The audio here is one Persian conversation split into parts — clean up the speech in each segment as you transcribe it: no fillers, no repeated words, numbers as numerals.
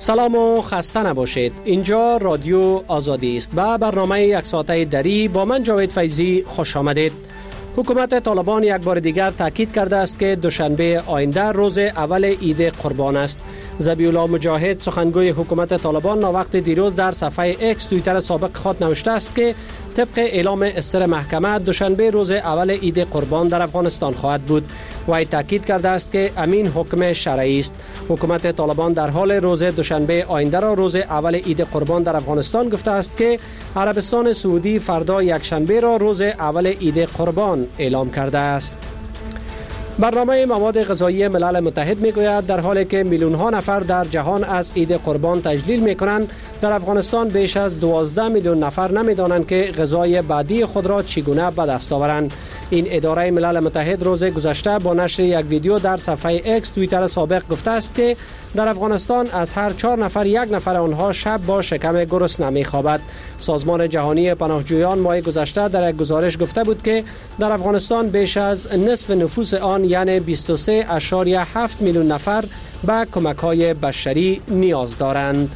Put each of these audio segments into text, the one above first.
سلام و خسته نباشید. اینجا رادیو آزادی است و برنامه یک ساعته دری با من جاوید فیضی خوش آمدید. حکومت طالبان یک بار دیگر تاکید کرده است که دوشنبه آینده روز اول عید قربان است. ذبیح الله مجاهد سخنگوی حکومت طالبان وقت دیروز در صفحه اکس توییتر سابق خود نوشته است که طبق اعلام اصدر محکمه دوشنبه روز اول عید قربان در افغانستان خواهد بود. وی تاکید کرده است که امین حکم شرعی است. حکومت طالبان در حال روز دوشنبه آینده را روز اول عید قربان در افغانستان گفته است که عربستان سعودی فردا یکشنبه را روز اول عید قربان اعلام کرده است. برنامه مواد غذایی ملل متحد میگوید در حالی که میلیون ها نفر در جهان از عید قربان تجلیل میکنند، در افغانستان بیش از 12 میلیون نفر نمیدانند که غذای بعدی خود را چگونه به دست آورند. این اداره ملل متحد روز گذشته با نشر یک ویدیو در صفحه اکس توییتر سابق گفته است که در افغانستان از هر 4 نفر یک نفر آنها شب با شکم گرسنه میخوابد. سازمان جهانی پناهجویان ماه گذشته در یک گزارش گفته بود که در افغانستان بیش از نصف نفوس آن یعنی 23.7 میلیون نفر به کمک‌های بشری نیاز دارند.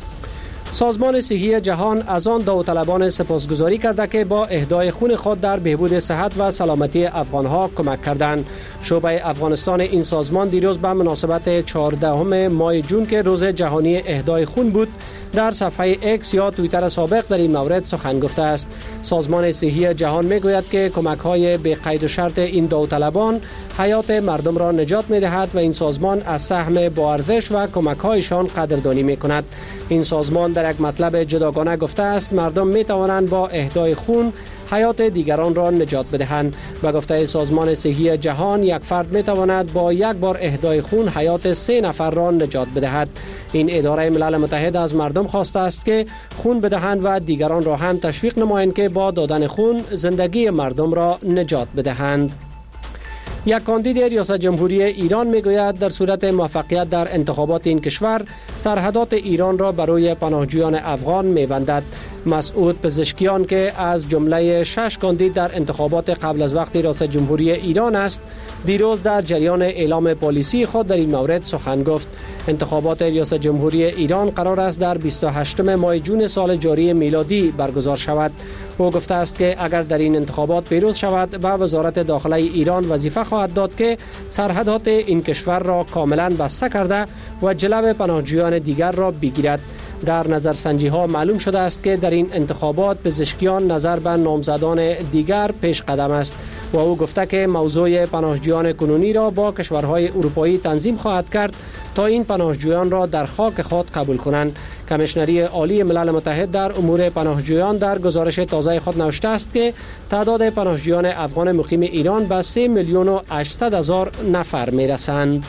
سازمان صحی جهان از آن داوطلبان سپاسگزاری کرده که با اهدای خون خود در بهبود صحت و سلامتی افغانها کمک کردند. شعبه افغانستان این سازمان دیروز به مناسبت 14 ماه جون که روز جهانی اهدای خون بود در صفحه اکس یا توییتر سابق در این مورد سخن گفته است. سازمان صحی جهان میگوید که کمک‌های بی قید و شرط این داوطلبان حیات مردم را نجات می‌دهد و این سازمان از سهم با ارزش و کمک‌هایشان قدردانی می‌کند. این سازمان در یک مطلب جداگانه گفته است مردم می‌توانند با اهدای خون حیات دیگران را نجات بدهند. به گفته سازمان صحی جهان یک فرد می‌تواند با یک بار اهدای خون حیات 3 نفر را نجات بدهد. این اداره ملل متحد از مردم خواسته است که خون بدهند و دیگران را هم تشویق نمایند که با دادن خون زندگی مردم را نجات بدهند. یک کاندید ریاست جمهوری ایران میگوید در صورت موفقیت در انتخابات این کشور سرحدات ایران را برای پناهجویان افغان میبندد. مسعود پزشکیان که از جمله 6 کاندید در انتخابات قبل از وقت ریاست جمهوری ایران است، دیروز در جریان اعلام پالیسی خود در این مورد سخن گفت. انتخابات ریاست جمهوری ایران قرار است در 28 ماه جون سال جاری میلادی برگزار شود. او گفته است که اگر در این انتخابات پیروز شود به وزارت داخله ایران وظیفه خواهد داد که سرحدات این کشور را کاملا بسته کرده و جلو پناهجویان دیگر را بگیرد. در نظرسنجی ها معلوم شده است که در این انتخابات پزشکیان نظر به نامزدان دیگر پیش قدم است و او گفته که موضوع پناهجویان کنونی را با کشورهای اروپایی تنظیم خواهد کرد تا این پناهجویان را در خاک خود قبول کنند. کمیشنری عالی ملل متحد در امور پناهجویان در گزارش تازه خود نوشته است که تعداد پناهجویان افغان مقیم ایران به 3,800,000 نفر میرسند.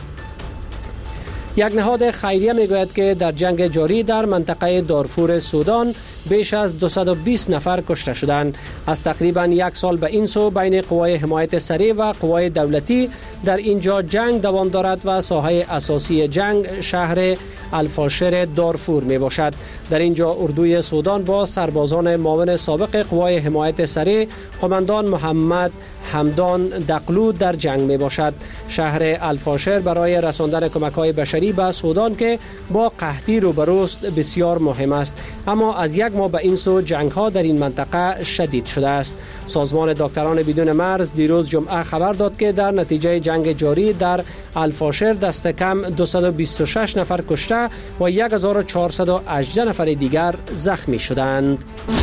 یک نهاد خیریه میگوید که در جنگ جاری در منطقه دارفور سودان بیش از 220 نفر کشته شدند. از تقریبا یک سال به این سو بین قوای حمایت سریع و قوای دولتی در اینجا جنگ دوام دارد و ساحه اساسی جنگ شهر الفاشر دارفور می باشد. در اینجا اردوی سودان با سربازان معاون سابق قوای حمایت سریع قماندان محمد حمدان دقلو در جنگ می باشد. شهر الفاشر برای رساندن کمک‌های بشری به سودان که با قحطی روبروست بسیار مهم است، اما از یک ماه به این سو جنگ‌ها در این منطقه شدید شده است. سازمان دکتران بدون مرز دیروز جمعه خبر داد که در نتیجه جنگ جاری در الفاشر دست کم 226 نفر کشته و 1418 نفر دیگر زخمی شدند.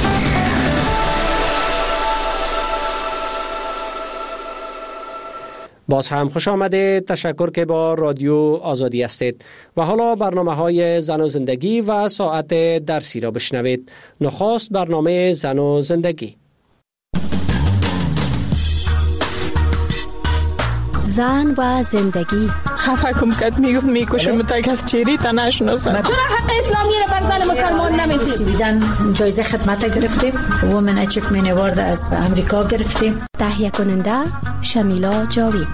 باز هم خوش آمده. تشکر که با رادیو آزادی هستید و حالا برنامه‌های زن و زندگی و ساعت درسی را بشنوید. نخست برنامه زن و زندگی. زن و زندگی. خفه کم کد میکشم تا کس چیری تا نشناسم. چرا حق اسلامی را بر زن مسلمان نمیدید؟ بیدن جایزه خدمت گرفتیم. وومن اچیومنت اوارد از امریکا گرفتیم. تهیه کننده شمیلا جاوید.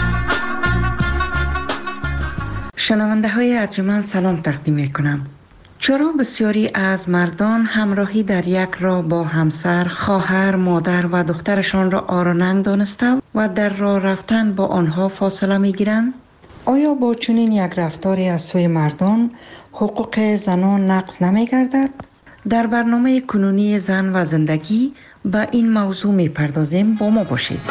شنونده های ارجمند سلام تقدیم می کنم. چرا بسیاری از مردان همراهی در یک راه با همسر، خواهر، مادر و دخترشان را آر و ننگ دانسته و در راه رفتن با آنها فاصله می گیرند؟ آیا با چنین یک رفتاری از سوی مردان حقوق زنان نقض نمی گردد؟ در برنامه کنونی زن و زندگی به این موضوع می پردازیم. با ما باشید.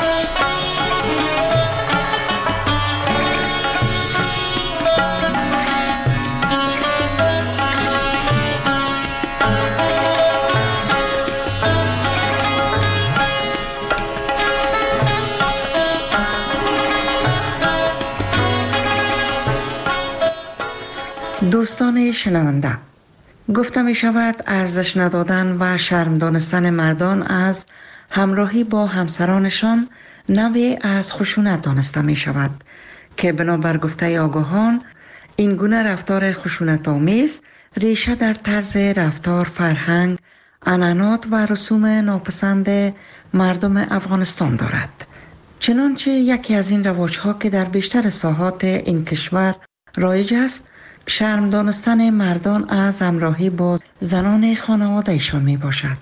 دوستان شنونده، گفته می شود ارزش ندادن و شرم دانستن مردان از همراهی با همسرانشان نوعی از خشونت دانسته می شود که بنابر گفته آگاهان این گونه رفتار خشونت آمیز ریشه در طرز رفتار، فرهنگ، عنعنات و رسوم ناپسند مردم افغانستان دارد. چنانچه یکی از این رواج‌ها که در بیشتر ساحات این کشور رایج است، شرم دانستن مردان از همراهی با زنان خانواده‌شان می باشد.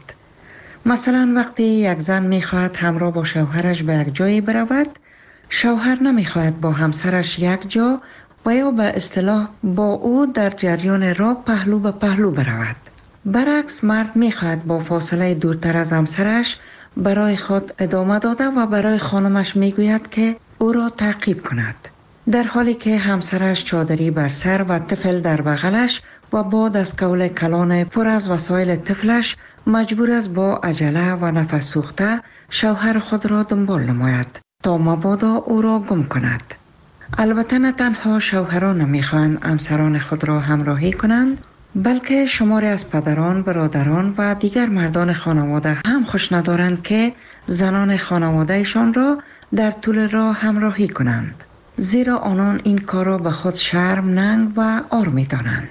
مثلا وقتی یک زن می خواهد همراه با شوهرش به یک جایی برود، شوهر نمی خواهد با همسرش یک جا و یا به اصطلاح با او در جریان راه پهلو به پهلو برود. برعکس مرد می خواهد با فاصله دورتر از همسرش برای خود ادامه داده و برای خانمش می گوید که او را تعقیب کند، در حالی که همسرش چادری بر سر و طفل در بغلش و با دستکول کلان پر از وسایل طفلش مجبور است با عجله و نفس سوخته شوهر خود را دنبال نماید تا مبادا او را گم کند. البته نه تنها شوهران نمیخواهند همسران خود را همراهی کنند، بلکه شماری از پدران، برادران و دیگر مردان خانواده هم خوش ندارند که زنان خانوادهشان را در طول راه همراهی کنند، زیرا آنان این کار را به خود شرم، ننگ و عار می دانند.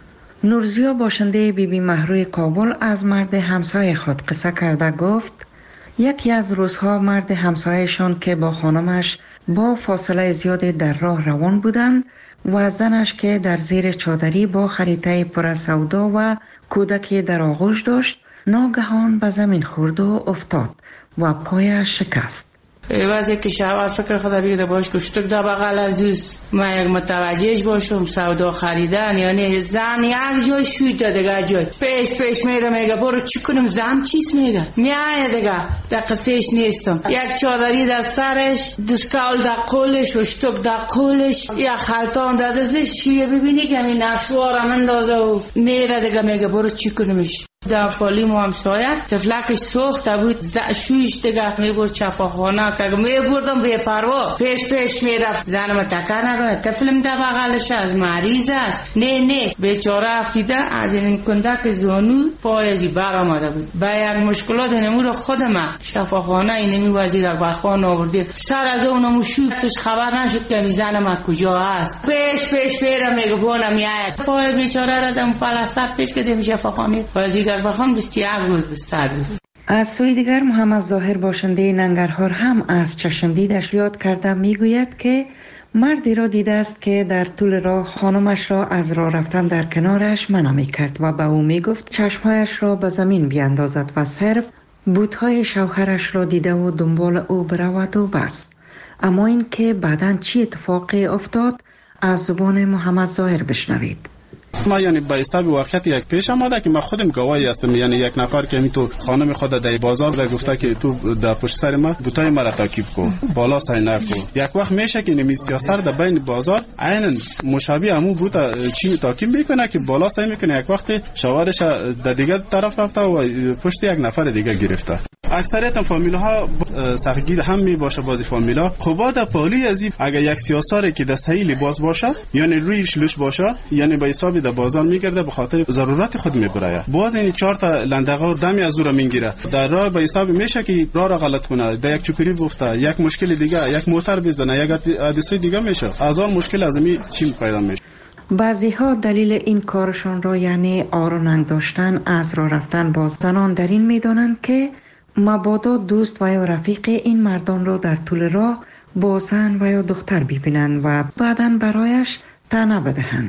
نورزیا باشنده بیبی مهروی کابل از مرد همسایه خود قصه کرده گفت یکی از روزها مرد همسایه‌شان که با خانمش با فاصله زیادی در راه روان بودند و زنش که در زیر چادری با خریطه پر از سودا و کودکی در آغوش داشت ناگهان به زمین خورد و افتاد و پایش شکست. وقتی که شوهر فکر خدا بیره باش کشتک در بغل عزیز ما یک متوجهش باشم سودا خریدن، یعنی زن یک جای شوید دیگه جای پیش میره میگه برو چی کنم، زن چیز میگه میایه دیگه در قصهش نیستم. یک چادری در سرش، دستکول در قولش، اشتک در قولش، یک خلطان در دستش، شویه ببینی که این نشوارم اندازه و میره دیگه میگه برو چی کنمش. در پالی مو همسایه تفلکش سوخته بود، شویش دیگه میبرد شفاخانه که میبردم بے پروا پیش میرفت. زنم تکر نکنه، طفلم در بغلش از مریض است. نه بیچاره افتیده از این کندک زانو پایزی بر آمده بود. با یک مشکلات نمور خودم شفاخانه اینمی وزیر اکبرخان آورده سر از اونمو شویتش خبر نشد که زنم از کجا است. پیش پیرم میگه بونم میاید پای بیچاره را دم پلاستر پیش کردیم شفاخانه وزیر اکبرخان 21 روز بستر بود. از سوی دیگر محمد ظاهر باشنده ننگرهار هم از چشمدیدش یاد کرده میگوید که مردی را دیده است که در طول راه خانمش را از راه رفتن در کنارش منع می‌کرد و به او میگفت چشمهایش را به زمین بیاندازد و صرف بوتهای شوهرش را دیده و دنبال او برود و بس. اما این که بعداً چی اتفاقی افتاد از زبان محمد ظاهر بشنوید. ما یعنی به حساب واقعیت یک پیش آمده که من خودم گواهی هستم، یعنی یک نفر که میتو خانم خود در بازار در گفته که تو در پشت سر ما بوتای مرا تعقیب کن، بالا سینر کن. یک وقت میشه که نمی سیاست در بین بازار عیناً مشابه همون بوتا چی تعقیب میکنه که بالا سین میکنه، یک وقت شوهرش در دیگه طرف رفته و پشت یک نفر دیگه گرفته. اکثریت فامیل ها سخگیر هم می باشه. بازی فامیل ها خوبا در پالی ازی اگر یک سیاساری که در صحیح لباس باشه یعنی رویش لوش باشه یعنی به حساب در بازار میگرده به خاطر ضرورت خود میبره. باز این 4 تا لندغه دمی از او را میگیره در راه به حساب میشه که راه را غلط کنه، در یک چوکری گفته یک مشکل دیگه یک موتور بزنه یک حادثه دیگه میشه. از اون مشکل از می چی پیدا میشه. بعضی ها دلیل این کارشان را یعنی آر و ننگ داشتن از راه رفتن با زنان در این میدانند که مبادا دوست و یا رفیق این مردان را در طول راه با زن و یا دختر ببینند و بعداً برایش طعنه بدهند.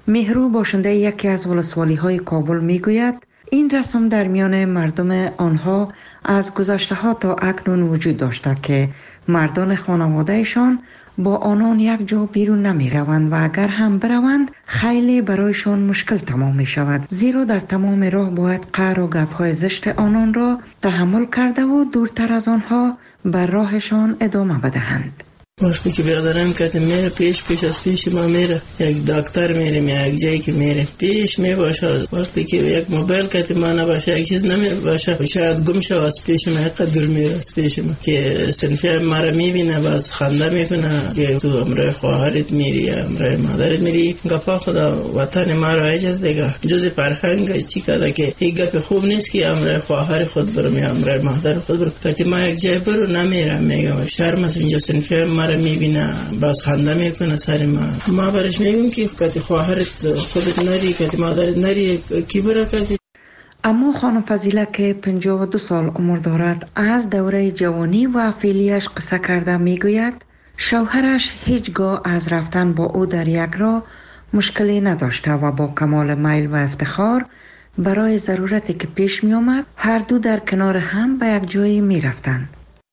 مهرو باشنده یکی از ولسوالی های کابل می گوید این رسم در میان مردم آنها از گذشته ها تا اکنون وجود داشته که مردان خانوادهشان با آنان یک جا بیرون نمی روند و اگر هم بروند خیلی برایشان مشکل تمام می شود، زیرا در تمام راه باید قهر و گپ‌های زشت آنان را تحمل کرده و دورتر از آنها بر راهشان ادامه بدهند. وقتی که بیادرم که میره پیش از پیش ما میره، یک دکتر میره، یک جایی که میره پیش می باشه. وقتی که یک موبایل که ما نباشه، یک چیز نمی باشه، شاید گم شه از پیش ما، قدر میره از پیش ما که صنفی ما را میبینه باز خنده میکنه که تو امرای خواهرت میری، امرای مادرت میری. گپا خدا وطن ما را اجاز دیگه جز فرهنگ چی کرده که این گپ خوب نیست که امرای خواهر خود برم یا امرای مادر خود برم. که ما یک جای برو نمیرم، میگم شرم است اینجا صنفی ما را میبینه باز خنده میکنه سر ما برش میگم که کتی خواهرت خودت نری، کتی مادرت نری، کی برا کتی. اما خانم فضیله که 52 سال عمر دارد از دوره جوانی و فعلیش قصه کرده میگوید شوهرش هیچگاه از رفتن با او در یک راه مشکلی نداشته و با کمال میل و افتخار برای ضرورتی که پیش می آمد هر دو در کنار هم به یک جایی می رفتند.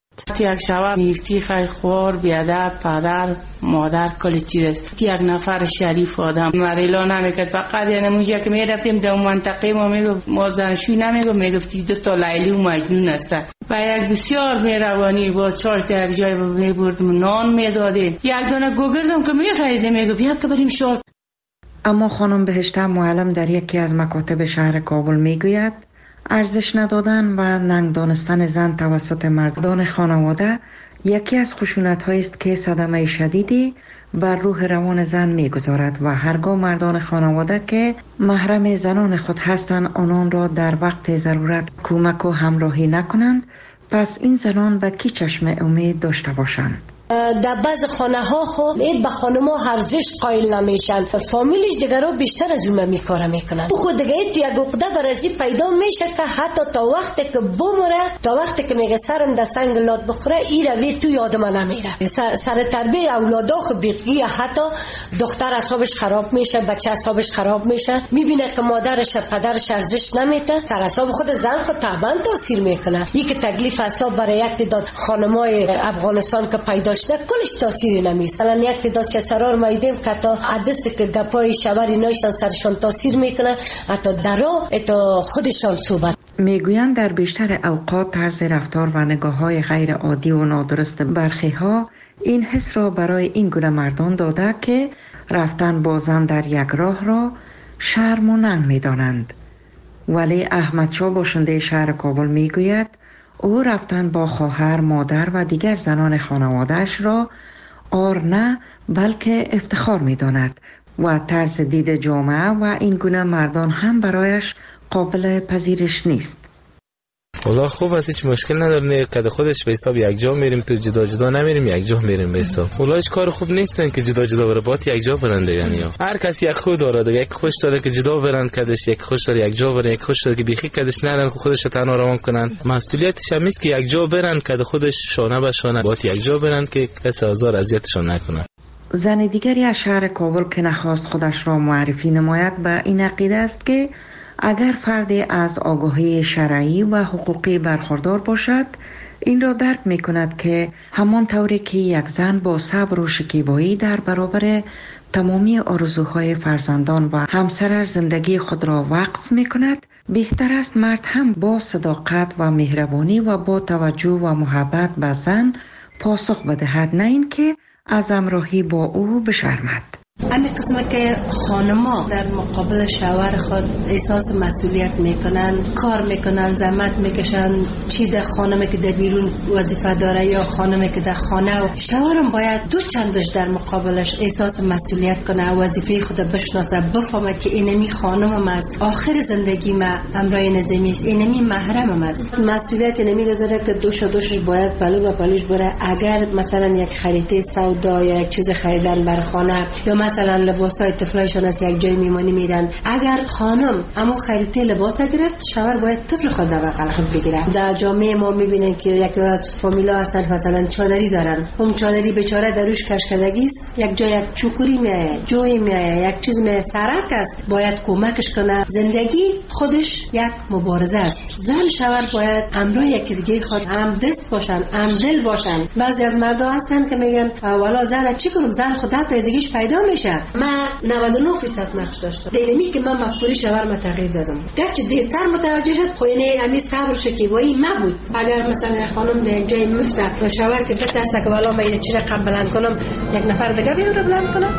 یک شوهر نیستی خیلی خوار بیادب پدر مادر کل چیز است. یک نفر شریف آدم مریلا نمیکرد، فقط یعنی اونجا که میرفتیم در منطقه ما میگفت ما زنشوی نمیگفت، میگفتی 2 تا لیلی و مجنون است و یک بسیار مهربانی با چاش در یک جای میبردم نان میدادیم، یک دانه گوگردم که میخریدیم میگفت بیا که بریم شال. اما خانم بهشته معلم در یکی از مکاتب شهر کابل میگوید ارزش ندادن و ننگ دانستن زن توسط مردان خانواده یکی از خشونت‌هایی است که صدمه شدیدی بر روح روان زن می‌گذارد و هرگاه مردان خانواده که محرم زنان خود هستند آنان را در وقت ضرورت کمک و همراهی نکنند، پس این زنان به کی چشم امید داشته باشند؟ در بعض خانه ها خود به خانم ها ارزش قائل نمیشن، فامیلش دیگر رو بیشتر از اون میکاره میکنن. خود دیگه تو یک عقده برازی پیدا میشه که حتی تا وقتی که بمره، تا وقتی که میگه سرم در سنگ لات بخوره این روی تو یادم نمیره. سر تربیه اولادا خود بیقی، حتی دختر اعصابش خراب میشه، بچه اعصابش خراب میشه، میبینه که مادرش پدرش ارزش نمیده، سر اعصاب خود زن خود طبعا تاثیر میکنه. یک تکلیف اعصاب برای یک تعداد خانمای افغانستان که پیدا کلش تاثیری نمیست. الان یک تعداد سرار میدیم که تا حدث که گپای شوری نایشان سرشان تاثیر میکنه، حتی درا تا خودشان صحبت میگویند در بیشتر اوقات طرز رفتار و نگاه‌های غیر عادی و نادرست برخی ها این حس را برای این گونه مردان داده که رفتن با زن در یک راه را شرم و ننگ میدانند. ولی احمد شاه باشنده شهر کابل میگوید او رفتن با خواهر، مادر و دیگر زنان خانواده‌اش را آر نه بلکه افتخار می‌داند و طرز دید جامعه و این گونه مردان هم برایش قابل پذیرش نیست. والله خوب است، هیچ مشکل نداره که خودش به حساب یک جا میریم، تو جدا جدا نمیریم، یک جا میریم به حساب. والله هیچ کار خوب نیستن که جدا جدا بره، باید یک جا برنده. یعنی هر کسی یک خود داره دیگه، یک خوش داره که جدا برن کدش، یک خوش داره یک جا بره، یک خوش داره که بیخی کدش نرن خودش تنها روان کنن. مسئولیتش هم است که یک جا برن که خودش شانه به شانه، باید یک جا برن که کسی آزار اذیتشون نکنه. زن دیگری از شهر کابل که نخواست خودش را معرفی نماید به این عقیده است که اگر فردی از آگاهی شرعی و حقوقی برخوردار باشد این را درک می کند که همان طوری که یک زن با صبر و شکیبایی در برابر تمامی آرزوهای فرزندان و همسرش زندگی خود را وقف می کند، بهتر است مرد هم با صداقت و مهربانی و با توجه و محبت به زن پاسخ بدهد، نه اینکه از همراهی با او بشرمد. همین قسمه که خانما در مقابل شوهر خود احساس مسئولیت میکنن، کار میکنن، زحمت میکشن، چی در خانمی که در بیرون وظیفه داره یا خانمی که در خانه، و شوهرم باید دو چندش در مقابلش احساس مسئولیت کنه، وظیفه خود بشناسه، بفهمه که اینمی خانمم است، آخر زندگی ما امرای نظامی است، اینمی محرمم است. مسئولیت اینمی داره که دوشش باید پلو به پلوش بره. اگر مثلا یک خرید سودا یا یک چیز خریدن بر خانه یا مثلا لباسای طفلایشان از یک جای میمانی میرن، اگر خانم اما خریده لباس گرفت، شوهر باید طفل خود در بغل خود بگیره. در جامعه ما میبینن که یک فامیلا هستن مثلا چادری دارن، اون چادری بیچاره دروش کشکدگی است، یک جای یک چوکوری میایه، جوی میایه، یک چیز میایه، سرک است، باید کمکش کنه. زندگی خودش یک مبارزه است. زن شوهر باید امروز یکی دیگه خود هم دست باشن، هم دل باشن. بعضی از مردا هستن که میگن والا زن چی کنم، زن خودت تازگیش پیدا میشه. من 99% نقش داشتم. دلیمی که من مفکوری شوهر تغییر دادم. گرچه دیرتر متوجه شد، خو یعنی امی صبر شکیبایی نبود. اگر مثلا خانم در جای مفته و شوهر که بترسه که والا من چی رقم بلند کنم، یک نفر دیگه بیاره بلند کنم.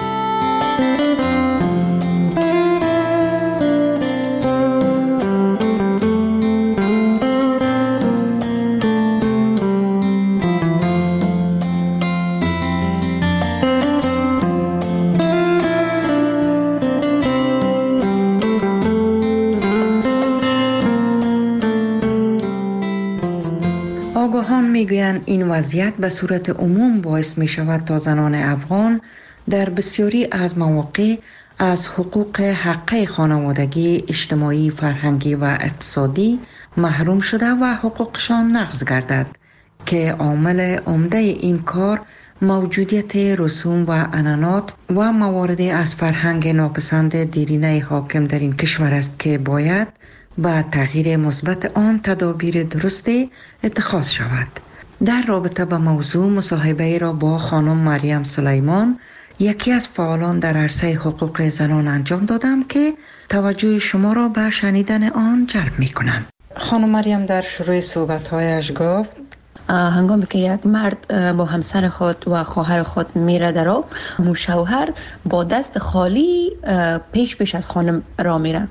آگاهان میگویند این وضعیت به صورت عموم باعث می شود تا زنان افغان در بسیاری از مواقع از حقوق حقه خانوادگی، اجتماعی، فرهنگی و اقتصادی محروم شده و حقوقشان نقض گردد که عامل عمده این کار موجودیت رسوم و عنعنات و مواردی از فرهنگ ناپسند دیرینه حاکم در این کشور است که باید با تغییر مثبت آن تدابیر درستی اتخاذ شود. در رابطه با موضوع مصاحبه را با خانم مریم سلیمان، یکی از فعالان در عرصه حقوق زنان انجام دادم که توجه شما را به شنیدن آن جلب می کنم. خانم مریم در شروع صحبت‌هایش گفت هنگامی که یک مرد با همسر خود و خواهر خود میره در آب، شوهر با دست خالی پیش از خانم را میره.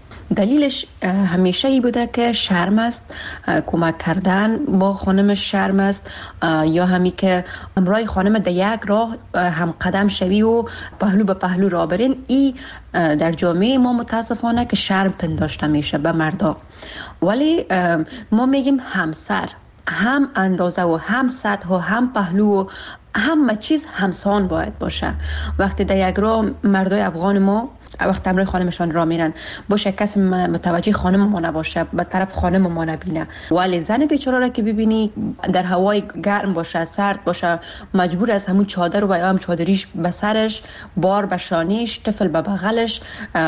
دلیلش همیشه ای بوده که شرم است، کمک کردن با خانمش شرم است، یا همی که همراه خانم در یک راه هم قدم شوی و پهلو به پهلو را برین. ای در جامعه ما متاسفانه که شرم پنداشته میشه به مردا. ولی ما میگیم همسر هم اندازه و هم سطح و هم پهلو و همه چیز همسان باید باشه. وقتی در یک راه مردای افغان ما وقتی همراه خانمشان را میرن، باشه کسی متوجه خانم ما نباشه، به طرف خانم ما نبینه، ولی زن بیچاره را که ببینی در هوای گرم باشه، سرد باشه، مجبور از همون چادر و هم چادریش به سرش، بار به شانیش، طفل به بغلش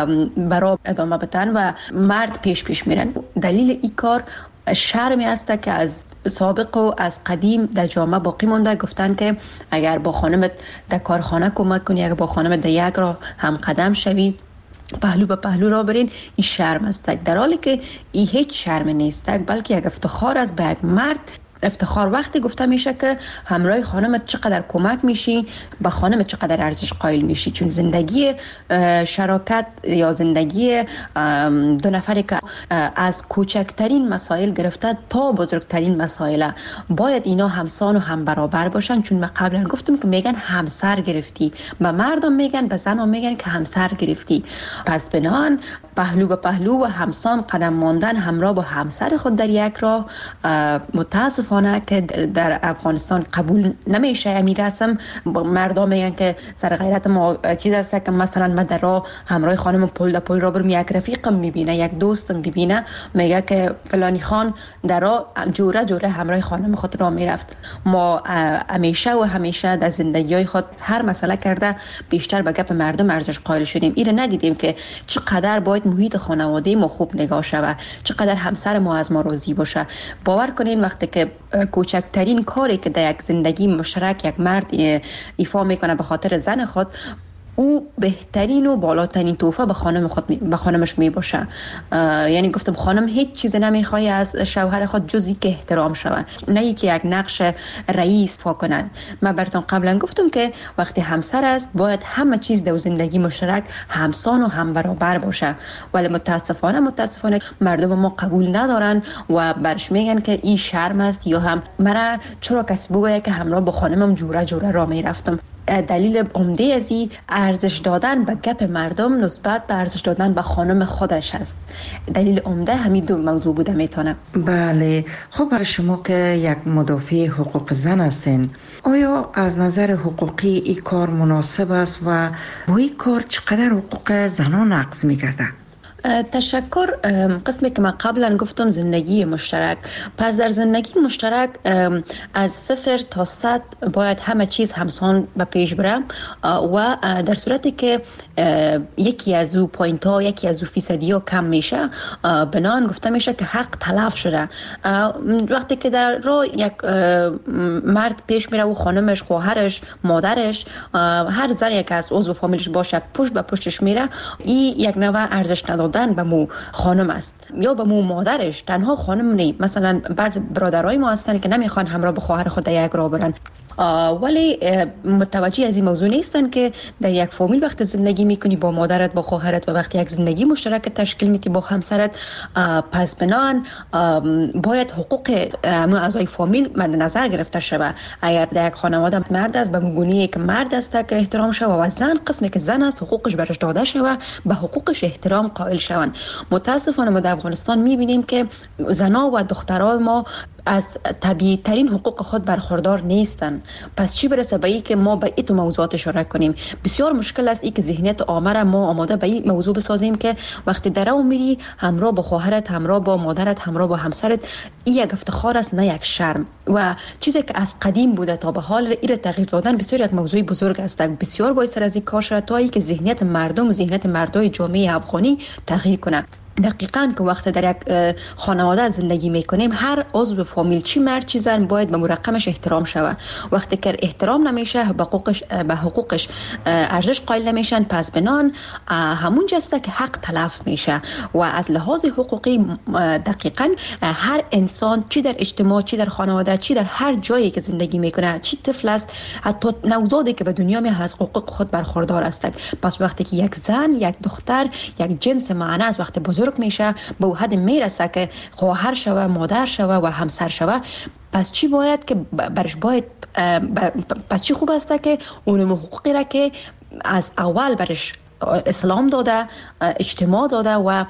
برای ادامه بدن و مرد پیش میرن. دلیل این کار شرمی است که از سابق و از قدیم در جامعه باقی مونده. گفتن که اگر با خانمت در کارخانه کمک کنی، اگر با خانمت در یک راه هم قدم شوی، پهلو به پهلو را برین، این شرم است. در حالی که این هیچ شرم نیست، بلکه یک افتخار است به یک مرد. افتخار وقتی گفته میشه که همراه خانمت چقدر کمک میشی، به خانمت چقدر ارزش قائل میشی. چون زندگی شراکت یا زندگی دو نفری که از کوچکترین مسائل گرفته تا بزرگترین مسائل باید اینا همسان و هم برابر باشن. چون من قبلا گفتم که میگن همسر گرفتی، به مردم میگن، به زنان میگن که همسر گرفتی. پس بنان پهلو به پهلو و همسان قدم ماندن همراه با همسر خود در یک راه متاسفانه که در افغانستان قبول نمیشه. امی رسم مردم میگن که سر غیرت ما چیز است که مثلا من در راه همراه خانم پل در پل را برم، یک رفیقم میبینه، یک دوستم میبینه، میگه که فلانی خان در راه جوره همراه خانم خود را میرفت. ما همیشه در زندگی‌های خود هر مسئله کرده بیشتر به گپ مردم ارزش قائل شدیم. ایره ندیدیم که چقدر باید محیط خانواده ما خوب نگاه شود، چقدر همسر ما از ما راضی باشه. باور کنین وقتی که کوچکترین کاری که در یک زندگی مشترک یک مرد ایفا میکنه به خاطر زن خود، او بهترین و بالاترین تحفه به خانمش میباشه. یعنی گفتم خانم هیچ چیز نمیخواد از شوهر خود جز که احترام شود، نه که یک نقش رئیس فا کند. من براتون قبلا گفتم که وقتی همسر است باید همه چیز در زندگی مشترک همسان و هم برابر باشه. ولی متاسفانه مردم ما قبول ندارن و برش میگن که این شرم است، یا هم مرا چرا کسی بگه که همراه با خانمم جوره را میرفتم. دلیل عمده از این ارزش دادن به گپ مردم نسبت به ارزش دادن به خانم خودش است. دلیل عمده همین دو موضوع بوده میتونه. بله. خب شما که یک مدافع حقوق زن هستین، آیا از نظر حقوقی این کار مناسب است و با این کار چقدر حقوق زنان نقض می‌گرده؟ تشکر. قسمی که من قبلا گفتم زندگی مشترک. پس در زندگی مشترک از 0 تا 100 باید همه چیز همسان به پیش بره و در صورتی که یکی از او پوینت ها، یکی از او فیصدی ها کم میشه، بنان گفته میشه که حق تلف شده. وقتی که در راه یک مرد پیش میره و خانمش، خواهرش، مادرش، هر زنی که از عضو فامیلش باشه پشت به پشتش میره، این یک نوع ارزش ندادن به مو خانم است یا به مو مادرش. تنها خانم نیم. مثلا بعض برادرای ما هستن که نمیخوان همراه به خواهر خود یک راه برن، ولی متوجه از این موضوع نیستن که در یک فامیل وقت زندگی میکنی با مادرت، با خواهرت، و وقتی یک زندگی مشترک تشکیل میدی با همسرت، پس بنان باید حقوق اعضای فامیل مد نظر گرفته شود. اگر در یک خانواده مرد است، به گونه‌ای که مرد است که احترام شود، و زن قسمی که زن است حقوقش برش داده شود، به حقوقش احترام قائل شوند. متاسفانه ما در افغانستان میبینیم که زنا و دخترای ما از طبیعی ترین حقوق خود برخوردار نیستن. پس چی برسه به این که ما به این موضوعات اشاره کنیم؟ بسیار مشکل است این که ذهنیت عامه را ما آماده به این موضوع بسازیم که وقتی در اون میری همراه با خواهرت، همراه با مادرت، همراه با همسرت، این یک افتخار است نه یک شرم. و چیزی که از قدیم بوده تا به حال این تغییر دادن بسیار یک موضوع بزرگ است. بسیار باید سر از این کار شد تا اینکه ذهنیت مردم و ذهنیت مردای جامعه افغانی تغییر کنه. دقیقاً که وقت در یک خانواده زندگی میکنیم، هر عضو فامیل چی مرد چی زن باید به مرقمش احترام شود. وقتی که احترام نمیشه، به حقوقش ارزش قائل نمیشن، پس بنان همون جسته که حق تلف میشه. و از لحاظ حقوقی دقیقاً هر انسان، چی در اجتماع، چی در خانواده، چی در هر جایی که زندگی میکنه، چی طفل است، حتی نوزادی که به دنیا می از حقوق خود برخوردار است. پس وقتی که یک زن، یک دختر، یک جنس معنیس وقتی بزرگ میشه، به حد میرسه که خواهر شوه، مادر شوه و همسر شوه، پس چی باید که برش باید پس چی خوب است که اون حقوقی را که از اول برش اسلام داده، اجتماع داده و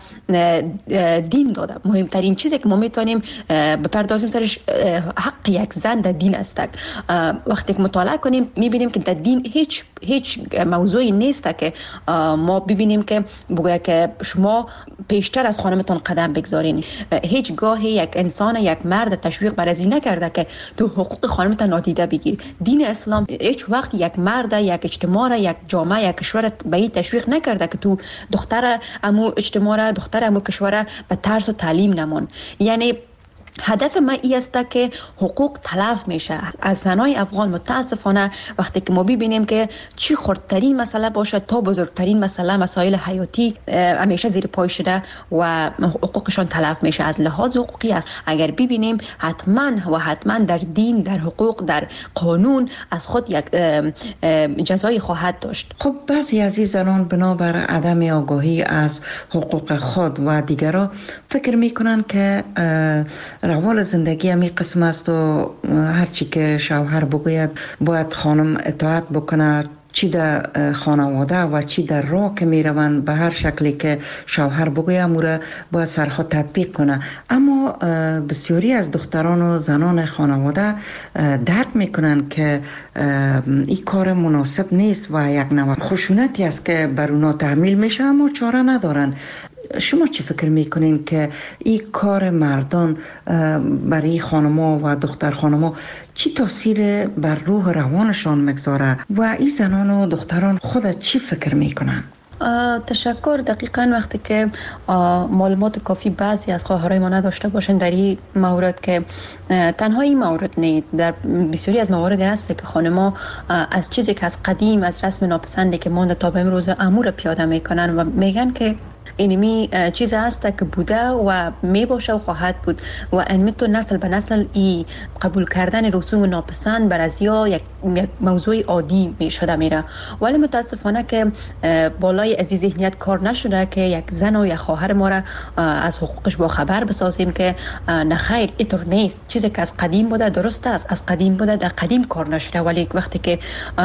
دین داده. مهمترین چیزی که ما میتونیم بپردازیم سرش حق یک زن در دین است. وقتی که مطالعه کنیم میبینیم که در دین هیچ موضوعی نیست که ما ببینیم که بگوید که شما پیشتر از خانمتان قدم بگذارین. هیچ گاهی یک انسان، یک مرد تشویق بر از این نکرده که تو حقوق خانمتان نادیده بگیر. دین اسلام هیچ وقت یک مرد، یک اجتماع، یک جامعه، یک کشور به این تشویق نکرده که تو دختر امو اجتماع، دختر امو کشور به ترس و تعلیم نمون. یعنی هدف ما این است که حقوق تلف میشه از زنای افغان. متاسفانه وقتی که ما ببینیم که چی خردترین مسئله باشه تا بزرگترین مسائل حیاتی همیشه زیر پای شده و حقوقشان تلف میشه. از لحاظ حقوقی است اگر ببینیم حتما در دین، در حقوق، در قانون از خود یک جزایی خواهد داشت. خب بعضی از این زنان بنابر عدم آگاهی از حقوق خود و دیگران فکر میکنن که روال زندگی همی قسم است و هرچی که شوهر بگوید باید خانم اطاعت بکنه، چی در خانواده و چی در راه که می روند به هر شکلی که شوهر بگوید موره باید سرها تطبیق کنه. اما بسیاری از دختران و زنان خانواده درک میکنن که این کار مناسب نیست و یک نوع خشونتی است که بر اونا تحمیل میشه، اما چاره ندارن. شما چی فکر میکنین که این کار مردان برای خانما و دختر خانما چی تاثیر بر روح روانشان میگذاره و این زنان و دختران خود چی فکر میکنن؟ تشکر. دقیقاً وقتی که معلومات کافی بعضی از خواهرای ما نداشته باشن در این مورد، که تنها این مورد نیست، در بسیاری از موارد هست که خانما از چیزی که از قدیم، از رسم ناپسندی که مونده تا به امروز امور پیاده میکنن و میگن که اینمی چیز هست که بوده و می باشه و خواهد بود و انمی تو نسل به نسل ای قبول کردن رسوم ناپسند بر ازیا یک موضوع عادی می شده میره. ولی متاسفانه که بالای از این ذهنیت کار نشده که یک زن و یک خواهر ما را از حقوقش با خبر بسازیم که نه خیر اینطور نیست. چیزی که از قدیم بوده درست است، از قدیم بوده در قدیم کار نشده، ولی وقتی که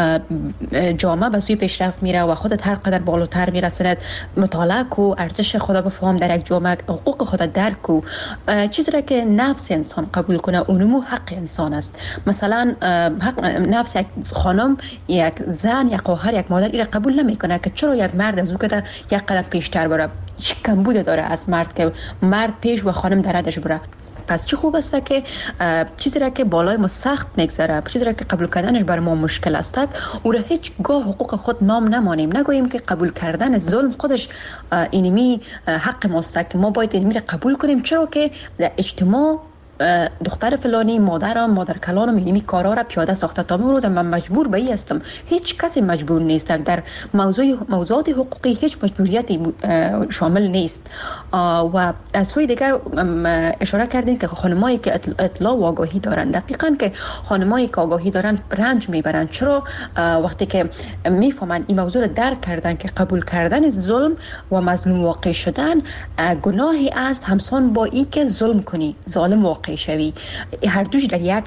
جامعه به سوی پیشرفت میره و خودت هر قدر بالاتر میرسند مطالعه کو، ارزش خدا بفهم در یک جامعه، حقوق خدا درک کو، چیزی را که نفس انسان قبول کنه اونمو حق انسان است. مثلا حق نفس یک خانم، یک زن، یک خواهر، یک مادر ایره قبول نمیکنه که چرا یک مرد از او که یک قدم پیشتر بره. چه کمبود داره از مرد که مرد پیش و خانم درادش بره. پس چه خوب است که چیزی را که بالای ما سخت میگذره، چیزی را که قبول کردنش بر ما مشکل است، او را هیچ گاه حقوق خود نام نمانیم، نگوییم که قبول کردن ظلم خودش اینمی حق ماست که ما باید اینمی را قبول کنیم، چرا که در اجتماع دختر فلانی مادر کلانم اینمی کارا را پیاده ساخته. تا امروز من مجبور به این هستم، هیچ کسی مجبور نیست، در موضوعات حقوقی هیچ مجبوریتی شامل نیست. و از سوی دیگر اشاره کردیم که خانمایی که اطلاع و آگاهی دارن، دقیقاً که خانمایی که آگاهی دارن رنج میبرن. چرا؟ وقتی که میفهمن این موضوع را درک کردن که قبول کردن ظلم و مظلوم واقع شدن گناهی است همسان با این که ظلم کنی، ظالم واقع شوی، هر دوش در یک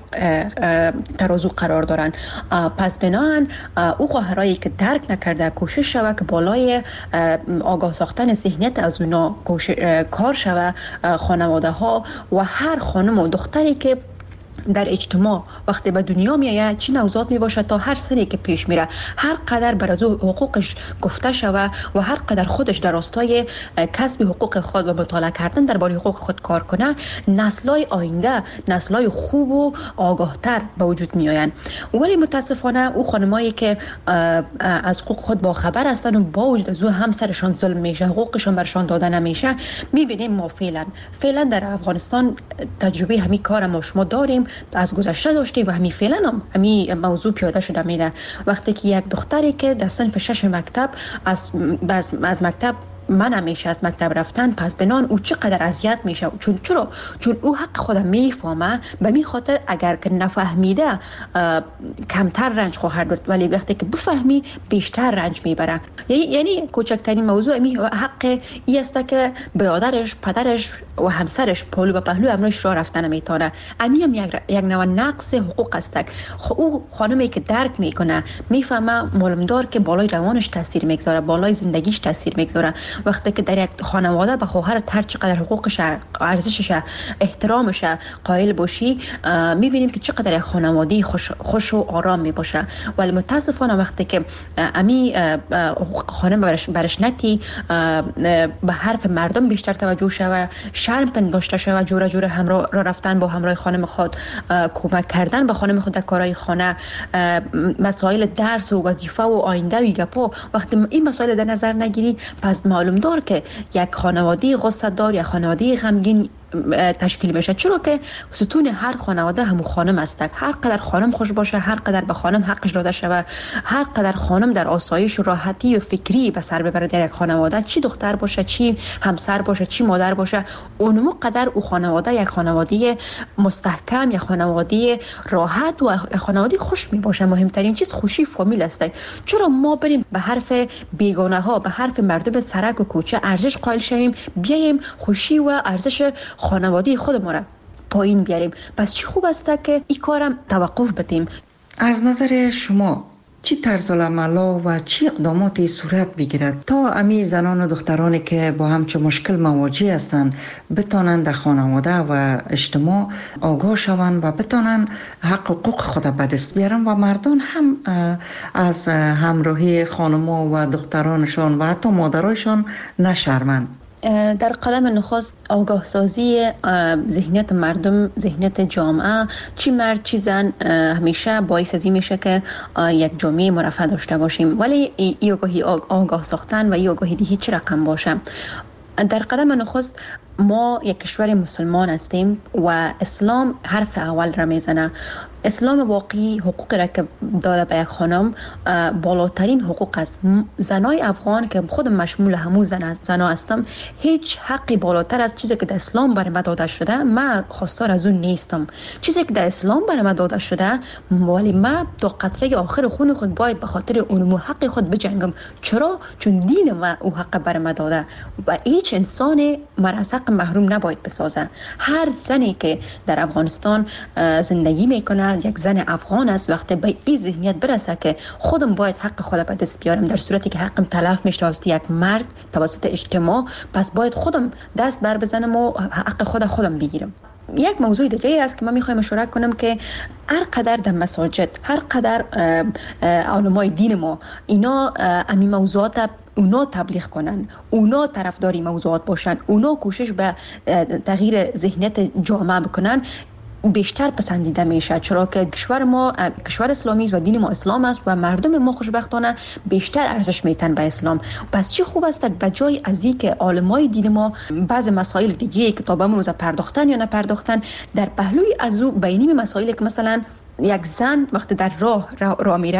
ترازو قرار دارن. پس بناهن او خواهرایی که درک نکرده کوشش شوه که بالای آگاه ساختن ذهنیت از اونا کار شوه. خانواده ها و هر خانم و دختری که در اجتماع وقتی به دنیا میایه چی نوزاد میباشه تا هر سری که پیش میره هر قدر بر از حقوقش گفته شوه و هر قدر خودش در راستای کسب حقوق خود و مطالعه کردن درباره حقوق خود کار کنه، نسل‌های آینده نسل‌های خوب و آگاه‌تر به وجود میآیند. ولی متاسفانه او خانمایی که از حقوق خود با خبر هستن و با وجود از او همسرشان ظلم میشه، حقوقشان برشان داده نمیشه، میبینیم ما فعلا در افغانستان تجربه همین کار ما شما داریم، از گذشته داشتیم و همین فعلا هم همین موضوع پیاده شده میره. وقتی که یک دختری که در صنف 6 مکتب از مکتب من میشه از مکتب رفتن، پس بنان او چقدر اذیت میشه. چون او حق خودم میفهمه، به می خاطر اگر که نفهمیده کمتر رنج خواهد بود، ولی وقتی که بفهمی بیشتر رنج میبره. یعنی کوچکترین موضوع حق ای است که برادرش، پدرش و همسرش پهلو به پهلو امروز راه رفتن نمیتونه. هم یک نوع نقص حقوق است. او خانمی که درک میکنه میفهمه معلومدار که بالای روانش تاثیر میگذاره، بالای زندگیش تاثیر میگذاره. وقتی که در یک خانواده به خواهر هر چقدر حقوقش، ارزشش، احترامش قائل باشی، میبینیم که چقدر یک خانواده خوش و آرام میباشه. ولی متاسفانه وقتی که امی حقوق خانم برش نتی، به حرف مردم بیشتر توجه شوه، شرم پنداشته شوه، جوره همراه رفتن با همراه خانم خود، کمک کردن به خانم خود در کارهای خانه، مسائل درس و وظیفه و آینده و گپا، وقتی این مسائل در نظر نگیری، پس معلوم دار که یک خانواده غصه دار یا خانواده غمگین تشکیل میشه. چرا که ستون هر خانواده همون خانم است. هر قدر خانم خوش باشه، هر قدر به خانم حقش داده شود، هر قدر خانم در آسایش و راحتی و فکری به سر ببره در یک خانواده، چی دختر باشه، چی همسر باشه، چی مادر باشه، اونمو قدر او خانواده یک خانواده مستحکم، یک خانواده راحت و خانواده خوش می باشه. مهمترین چیز خوشی فامیل است. چرا ما بریم به حرف بیگانه ها، به حرف مردم سرک و کوچه ارزش قائل شویم، بیایم خوشی و ارزش خانواده خود ما را پایین بیاریم؟ پس چی خوب است که این کارم توقف بدیم. از نظر شما چی طرز العمل و چی اقداماتی صورت بگیرد تا امی زنان و دخترانی که با همچه مشکل مواجه هستند بتانند در خانواده و اجتماع آگاه شوند و بتانند حقوق خود به دست بیارن و مردان هم از همراهی خانما و دخترانشان و حتی مادرایشان نشرمند؟ در قدم نخست آگاه سازی ذهنیت مردم، ذهنیت جامعه، چی مرد چی زن، همیشه باعث از این میشه که یک جامعه مرفه داشته باشیم. ولی این آگاهی، آگاه ساختن و این آگاهی دهی چه رقم باشه؟ در قدم نخست ما یک کشور مسلمان هستیم و اسلام حرف اول را میزنه. اسلام واقعی حقوق را که داده به یک خانم بالاترین حقوق است. زنای افغان که خودم مشمول همون زنا هستم، هیچ حقی بالاتر از چیزی که در اسلام برای ما داده شده من خواستار از اون نیستم. چیزی که در اسلام برای ما داده شده، ولی ما تا قطره آخر خون خود باید به خاطر اون حق خود بجنگم. چرا؟ چون دین ما او حق برای ما داده و هیچ انسان از حق محروم نباید بسازه. هر زنی که در افغانستان زندگی میکنه یک زن افغان است. وقتی به این ذهنیت برسه که خودم باید حق خودم به دست بیارم، در صورتی که حقم تلف میشه توسط یک مرد توسط اجتماع، پس باید خودم دست بر بزنم و حق خودم بگیرم. یک موضوع دیگه است که من میخوایم اشاره کنم که هر قدر در مساجد، هر قدر علمای دین ما اینا امی موضوعات اونا تبلیغ کنن، اونا طرفداری موضوعات باشن، اونا کوشش به تغییر ذهنیت جامعه بکنن، بیشتر پسندیده میشه. چرا که کشور ما کشور اسلامی است و دین ما اسلام است و مردم ما خوشبختانه بیشتر ارزش میتن به اسلام. پس چی خوب است به جای از این که عالمای دین ما بعض مسائل دیگه که تا به امروز پرداختن یا نپرداختن، در پهلوی از او بینی مسائلی که مثلا یک زن وقتی در راه میره،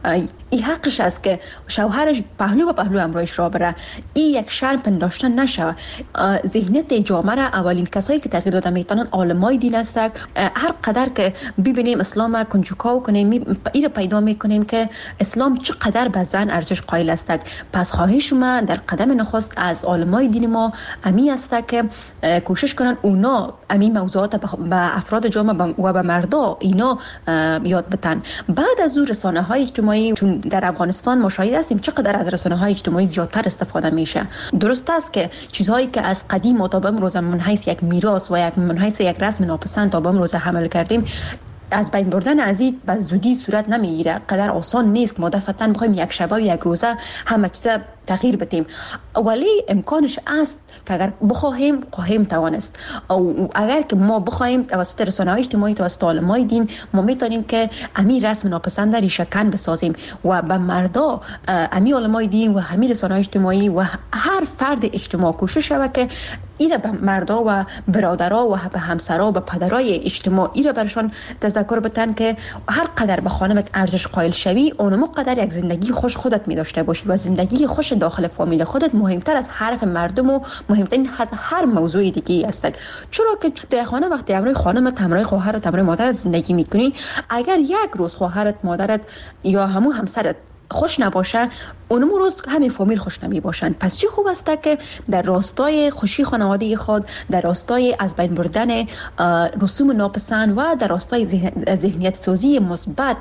این حقش است که شوهرش پهلو و پهلو امرایش را بره. این یک شرم پنداشتن نشه. ذهنیت جامعه را اولین کسایی که تغییر داده میتونن عالمای دین است. هر قدر که ببینیم اسلام کنجکاو کنیم، این پیدا میکنیم که اسلام چقدر به زن ارزش قائل است. پس خواهش ما در قدم نخست از عالمای دین ما امی است که کوشش کنن اونا امی موضوعات به افراد جامعه و به مردا اینا یاد بتن. بعد از اون رسانه‌های اجتماعی، چون در افغانستان مشاهده هستیم چقدر از رسانه‌های اجتماعی زیادتر استفاده میشه. درست است که چیزهایی که از قدیم تا به امروز من حیث یک میراث و یک من حیث یک رسم ناپسند تا به امروز حمل کردیم، از بین بردن از این به زودی صورت نمیگیره. قدر آسان نیست که ما دفعتاً بخوایم یک شب و یک روزه همه چیز تغییر بدیم، ولی امکانش است که اگر بخواهیم توانست. او اگر که ما بخواهیم توسط رسانه‌های اجتماعی، توسط علمای دین، ما میتونیم که امی رسم ناپسند ریشه کن بسازیم و به مردا امی علمای دین و همین رسانه‌های اجتماعی و هر فرد اجتماع کوشش شود که ایره به مردا و برادرها و به همسرها و به پدرای اجتماع ایره برشان تذکر بدن که هر قدر به خانمت ارزش قائل شوی، اونم قدر یک زندگی خوش خودت می داشته باشی و زندگی خوش داخل فامیل خودت مهمتر از حرف مردم و مهمترین از هر موضوع دیگه است. چرا که در خانه وقتی امروی خانمت، امروی خواهرت، امروی مادرت زندگی میکنی، اگر یک روز خواهرت، مادرت یا همون همسرت خوش نباشه، اونم روز همین فامیل خوش نمی باشن. پس چی خوب است که در راستای خوشی خانواده خود، در راستای از بین بردن رسوم ناپسند و در راستای ذهنیت سازی مثبت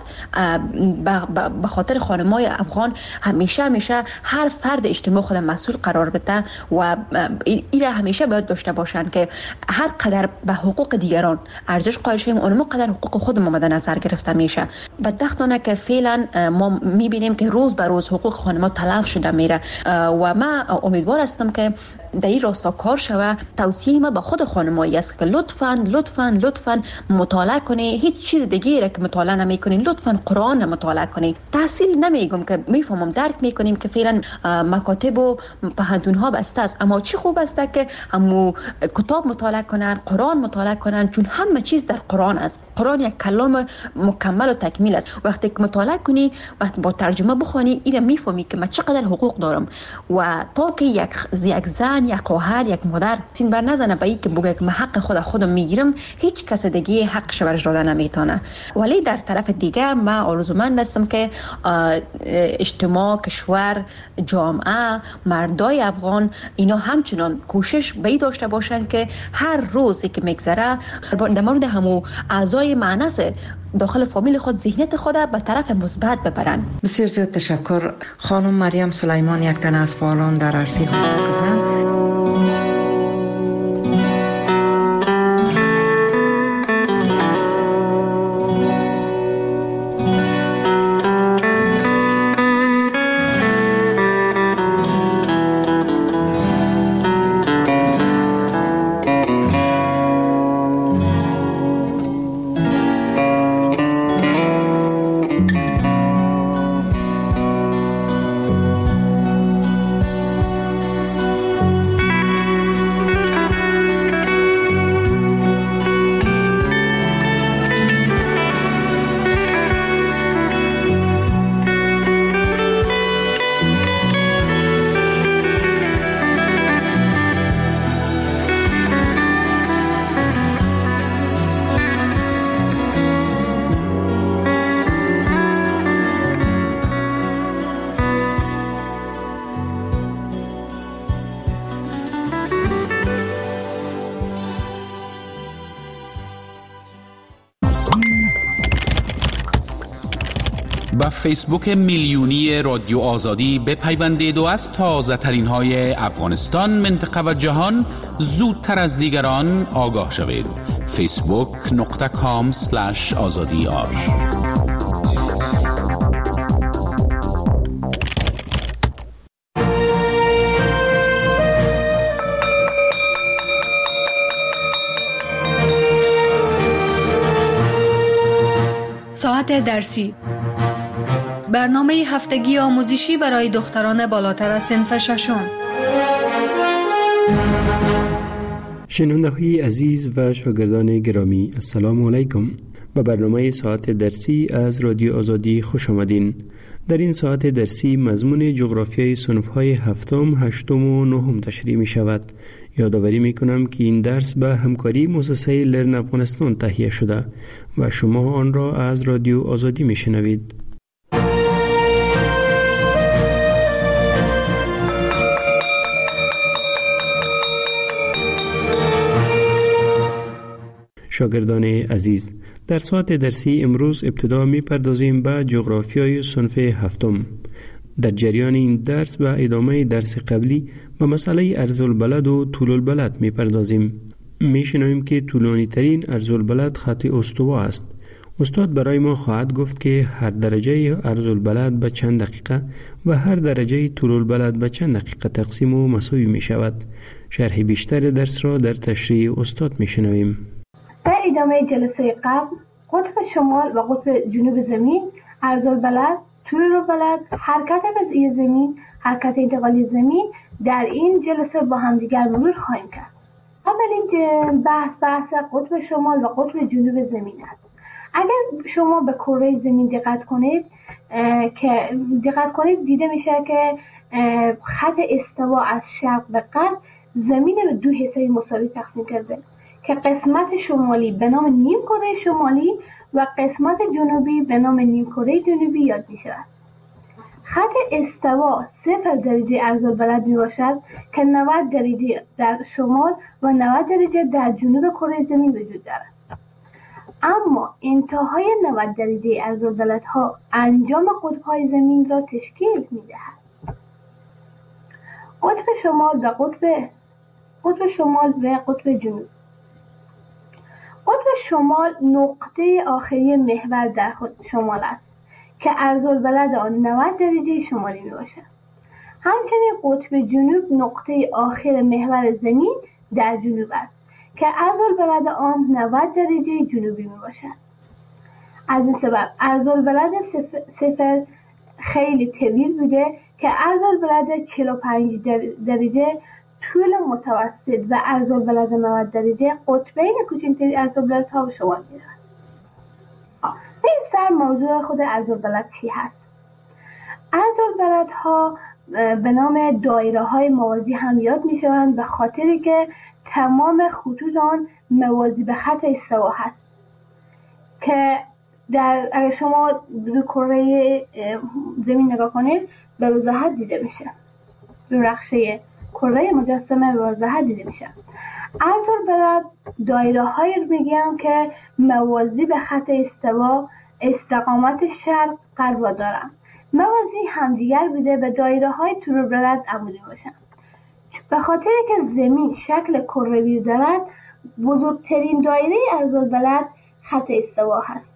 به خاطر خانمای افغان همیشه هر فرد اجتماع خود مسئول قرار بده و ایره همیشه باید داشته باشن که هر قدر به حقوق دیگران ارزش قائل شیم، اونم قدر حقوق خودمون مد نظر گرفته میشه. بدبختانه که فعلا ما میبینیم که روز به روز حقوق خانم‌ها تلف شده میره و من امیدوار هستم که در این راستا کار شوه. توصیه ما به خود خانمایی است که لطفاً مطالعه کنید. هیچ چیز دیگه را که مطالعه نمی‌کنید، لطفاً قرآن را مطالعه کنید. تحصیل نمیگم که میفهمم، درک میکنیم که فعلا مکاتب و پهنتون‌ها بسته است، اما چی خوب است که همو کتاب مطالعه کنن، قرآن مطالعه کنن، چون همه چیز در قرآن است. قرآن یک کلام مکمل و تکمیل است. وقتی که مطالعه کنی، وقتی با ترجمه بخونی، اینا میفهمی که من چقدر حقوق دارم و تا که یک زن، یک خواهر، یک مادر سین بر نزنه به این که بگه که من حق خودم میگیرم، هیچ کس دیگه حقش برش داده نمیتونه. ولی در طرف دیگه من آرزومند هستم که اجتماع، کشور، جامعه، مردای افغان اینا همچنان کوشش به این داشته باشن که هر روزی که میگذره در مورد همو اعضای معنس داخل فامیل خود ذهنیت خود به طرف مثبت ببرن. بسیار زیاد تشکر خانم مریم سلیمان، یک تن از فعالان در عرصه حقوق زن. فیسبوک میلیونی رادیو آزادی بپیوندید و از تازه ترین های افغانستان، منطقه و جهان زودتر از دیگران آگاه شوید. facebook.com/azadiar. ساعت درسی، برنامه هفتگی آموزشی برای دختران بالاتر از صنف ششم. شنونده‌های عزیز و شاگردان گرامی، السلام علیکم. به برنامه ساعت درسی از رادیو آزادی خوش آمدین. در این ساعت درسی مضمون جغرافیای صنف‌های هفتم، هشتم و نهم تشریح می شود. یادآوری می کنم که این درس به همکاری مؤسسه لرن افغانستان تهیه شده و شما آن را از رادیو آزادی می شنوید. شاگردان عزیز، در ساعت درسی امروز ابتدا می پردازیم به جغرافیای صنف هفتم. در جریان این درس و ادامه درس قبلی به مسئله ارض‌البلد و طول البلد می پردازیم. می شنویم که طولانی ترین ارض‌البلد خط استوا است. استاد برای ما خواهد گفت که هر درجه ارض‌البلد به چند دقیقه و هر درجه طول البلد به چند دقیقه تقسیم و مساوی می شود. شرح بیشتر درس را در تشریح استاد می شنویم. در ادامه جلسه قبل قطب شمال و قطب جنوب زمین، ارض‌البلد، طول البلد، حرکت وضعی زمین، حرکت انتقالی زمین در این جلسه با همدیگر مرور خواهیم کرد. اولین بحث قطب شمال و قطب جنوب زمین است. اگر شما به کره زمین دقت کنید دیده میشه که خط استوا از شرق به غرب زمین به دو حصه مساوی تقسیم کرده که قسمت شمالی به نام نیم کره شمالی و قسمت جنوبی به نام نیم کره جنوبی یاد می شود. خط استوا 0 درجه ارض‌البلد می باشد که 90 درجه در شمال و 90 درجه در جنوب کره زمین وجود دارد. اما انتهای 90 درجه ارض‌البلد ها انجام قطب‌های زمین را تشکیل می دهد. قطب شمال و قطب جنوب. قطب شمال نقطه آخری محور در خود شمال است که ارض‌البلد آن 90 درجه شمالی می باشد. همچنین قطب جنوب نقطه آخر محور زمین در جنوب است که ارض‌البلد آن 90 درجه جنوبی می باشد. از این سبب ارض‌البلد 0 خیلی طویل بوده که ارض‌البلد 45 درجه طول متوسط و ارض‌البلد 90 درجه قطبین کوچکترین ارض‌البلدها به شمار می‌رود. این سر موضوع خود ارض‌البلد چی هست؟ ارض‌البلدها به نام دایره‌های موازی هم یاد می‌شوند به خاطری که تمام خطوط آن موازی به خط استوا هست که اگر شما به کره زمین نگاه کنید به وضاحت دیده میشه. به نقشه کره مجسمه به وضاحت دیده میشه. ارض‌البلد دایره‌هایی رو میگم که موازی به خط استوا استقامت شرق غرب را دارن. موازی همدیگر بوده به دایره‌های طول البلد عمودی باشن. به خاطر که زمین شکل کروی دارد، بزرگترین دایره ارض‌البلد خط استوا هست.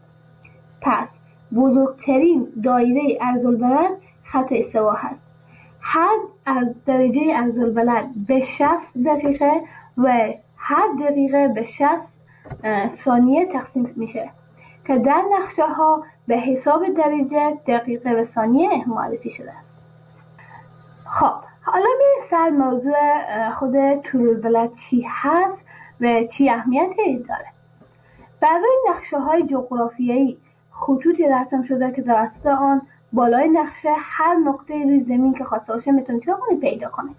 پس بزرگترین دایره ارض‌البلد خط استوا هست. هر درجه ارض‌البلد به 60 دقیقه و هر دقیقه به 60 ثانیه تقسیم میشه که در نقشه ها به حساب درجه دقیقه و ثانیه معرفی شده است. خب حالا به سر موضوع خود طول البلد چی هست و چی اهمیتی داره. برای نقشه های جغرافیایی خطوطی رسم شده که توسط آن بالای نقشه هر نقطه روی زمین که خواسته باشه میتونید چه کنید پیدا کنید.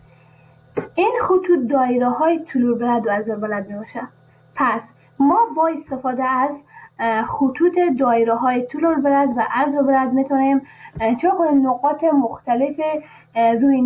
این خطوط دایره های طول البلد و ارض‌البلد میباشه. پس ما با استفاده از خطوط دایره های طول البلد و ارض‌البلد میتونیم چه کنیم نقاط مختلف روی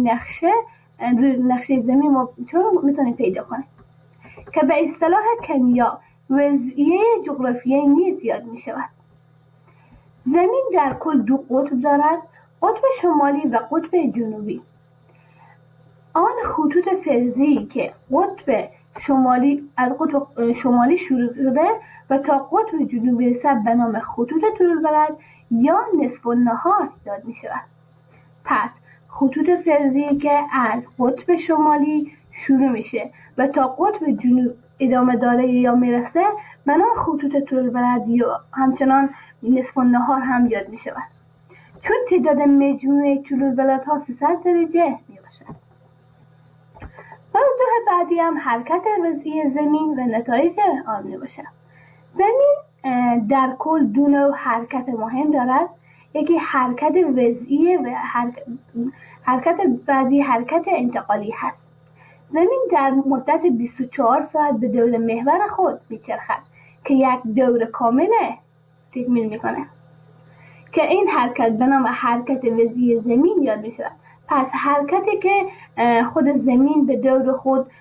نقشه زمین ما میتونیم پیدا کنیم که به اصطلاح کیمیا وضعیه جغرافیایی نیز یاد میشود. زمین در کل 2 قطب دارد، قطب شمالی و قطب جنوبی. آن خطوط فلزی که قطب شمالی از قطب شمالی شروع شده و تا قطب جنوبی رسد به نام خطوط طول‌البلد یا نصف النهار یاد می شود. پس خطوط فلزی که از قطب شمالی شروع میشه و تا قطب جنوب ادامه داره یا میرسه به نام خطوط طول‌البلد یا همچنان نصف النهار هم یاد می شود. چون تعداد مجموعه طول‌البلدها 300 درجه می باشد. موضوع بعدی هم حرکت وضعی زمین و نتایج آن می باشد. زمین در کل 2 نوع حرکت مهم دارد. یکی حرکت وضعی و حرکت بعدی حرکت انتقالی هست. زمین در مدت 24 ساعت به دور محور خود میچرخد که یک دور کامل تکمیل میکنه که این حرکت به نام حرکت وضعی زمین یاد میشود. پس حرکتی که خود زمین به دور خود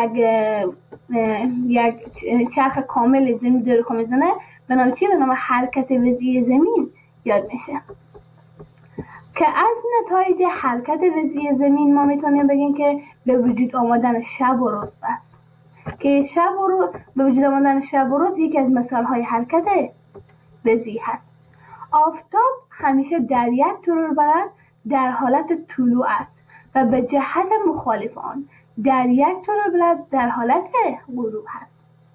یک چرخ کامل زمین دور خود میزنه به نام چی؟ به نام حرکت وضعی زمین یاد میشه. که از نتایج حرکت وضعی زمین ما میتونیم بگیم که به وجود آمدن شب و روز است که به وجود آمدن شب و روز یکی از مثالهای حرکت وضعی هست. آفتاب همیشه در یک طول‌البلد در حالت طلوع است و به جهت مخالف آن در یک طول‌البلد در حالت غروب هست.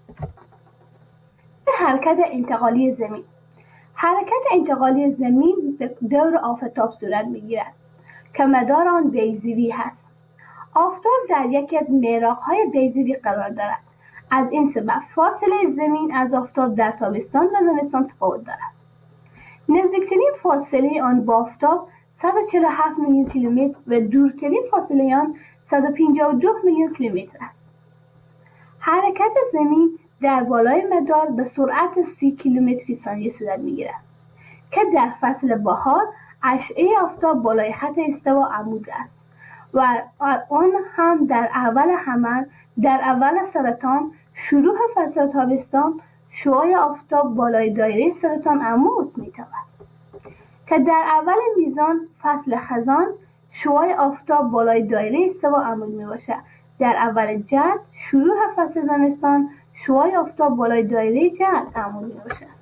به حرکت انتقالی زمین. حرکت انتقالی زمین به دور آفتاب صورت میگیرد که مدار آن بیضوی هست. آفتاب در یکی از محراق‌های بیضوی قرار دارد. از این سبب فاصله زمین از آفتاب در تابستان و زمستان تفاوت دارد. نزدیکترین فاصله آن با آفتاب 147 میلیون کیلومتر و دورترین فاصله آن 152 میلیون کیلومتر است. حرکت زمین در بالای مدار به سرعت 30 کیلومتر فی ثانیه صورت میگیرد که در فصل بهار اشعه آفتاب بالای خط استوا عمود است و آن هم در اول سرطان شروع فصل تابستان شعاع آفتاب بالای دایره سرطان عمود میتابد که در اول میزان فصل خزان شعاع آفتاب بالای دایره استوا عمود میباشد. در اول جد شروع فصل زمستان شعاع آفتاب بالای دایره جد عمود میباشد.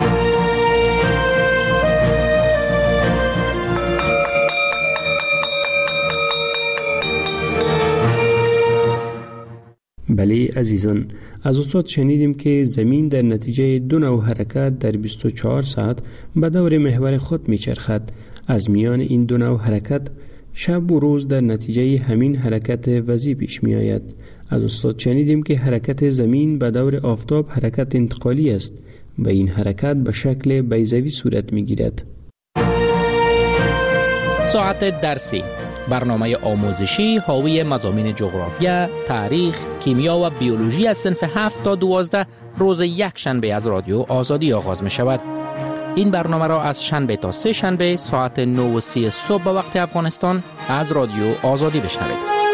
بله عزیزان، از استاد شنیدیم که زمین در نتیجه 2 نوع حرکت در 24 ساعت به دور محور خود میچرخد. از میان این 2 نوع حرکت شب و روز در نتیجه همین حرکت وضعی پیش می آید. از استاد شنیدیم که حرکت زمین به دور آفتاب حرکت انتقالی است و این حرکت به شکل بیضوی صورت می گیرد. ساعت درسی، برنامه آموزشی حاوی مضامین جغرافیا، تاریخ، کیمیا و بیولوژی از صنف 7 تا 12 روز یک شنبه از رادیو آزادی آغاز می شود. این برنامه را از شنبه تا 3 شنبه ساعت 9:30 صبح به وقت افغانستان از رادیو آزادی بشنوید.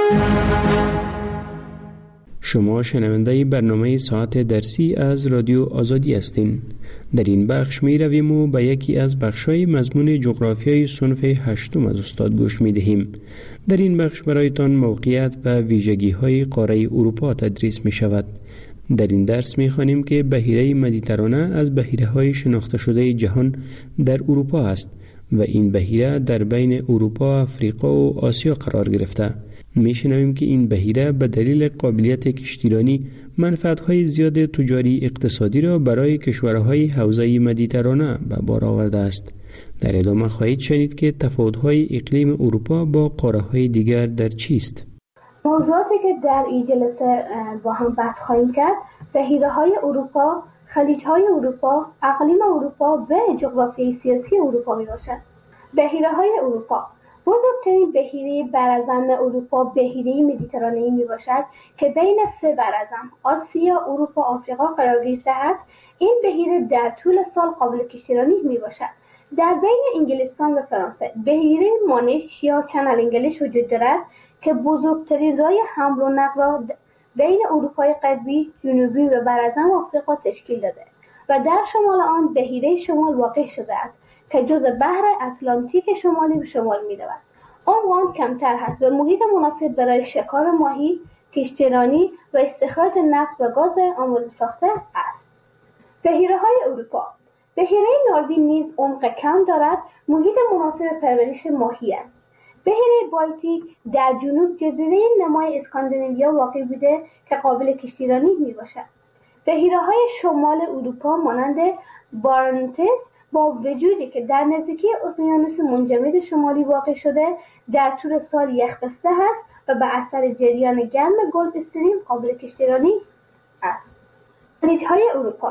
شما شنونده برنامه ساعت درسی از رادیو آزادی هستین. در این بخش می رویم و به یکی از بخش‌های مضمون جغرافیای صنف 8 از استاد گوش می دهیم. در این بخش برایتان موقعیت و ویژگی‌های قاره اروپا تدریس می شود. در این درس می خوانیم که بحیره مدیترانه از بحیره‌های شناخته شده جهان در اروپا است و این بحیره در بین اروپا، افریقا و آسیا قرار گرفته. میشنویم که این بحیره به دلیل قابلیت کشتیرانی منفعت‌های زیاد تجاری اقتصادی را برای کشورهای حوزه مدیترانه به بار آورده است. در ادامه خواهید شنید که تفاوت‌های اقلیم اروپا با قاره‌های دیگر در چیست. موضوعاتی که در این جلسه با هم بحث خواهیم کرد بحیره‌های اروپا، خلیج‌های اروپا، اقلیم اروپا و جغرافیای سیاسی اروپا میباشد. بحیره‌های اروپا بزرگترین بحیره برازم اروپا بحیره مدیترانه‌ای میباشد که بین 3 برازم آسیا، اروپا، آفریقا قرار گرفته است. این بحیره در طول سال قابل کشتیرانی میباشد. در بین انگلستان و فرانسه بحیره مانش یا چنل انگلیش وجود دارد که بزرگترین راه حمل و نقل را بین اروپای غربی، جنوبی و برازم آفریقا تشکیل داده و در شمال آن بحیره شمال واقع شده است که که جزء بحر اتلانتیک شمالی به شمال می‌رود. عمق کمتر هست و محیط مناسب برای شکار ماهی، کشتیرانی و استخراج نفت و گاز آماده ساخته است. بحیره‌های اروپا. بحیره ناروین نیز عمق کم دارد، محیط مناسب پرورش ماهی است. بحیره بالتیک در جنوب جزیره نمای اسکاندیناویا واقع بوده که قابل کشتیرانی میباشد. بحیره‌های شمال اروپا مانند بارنتس با وجودی که در نزدیکی اقیانوس منجمد شمالی واقع شده در طول سال یخبسته است و به اثر جریان گرم گلف استریم قابل کشتیرانی است. خلیج‌های اروپا.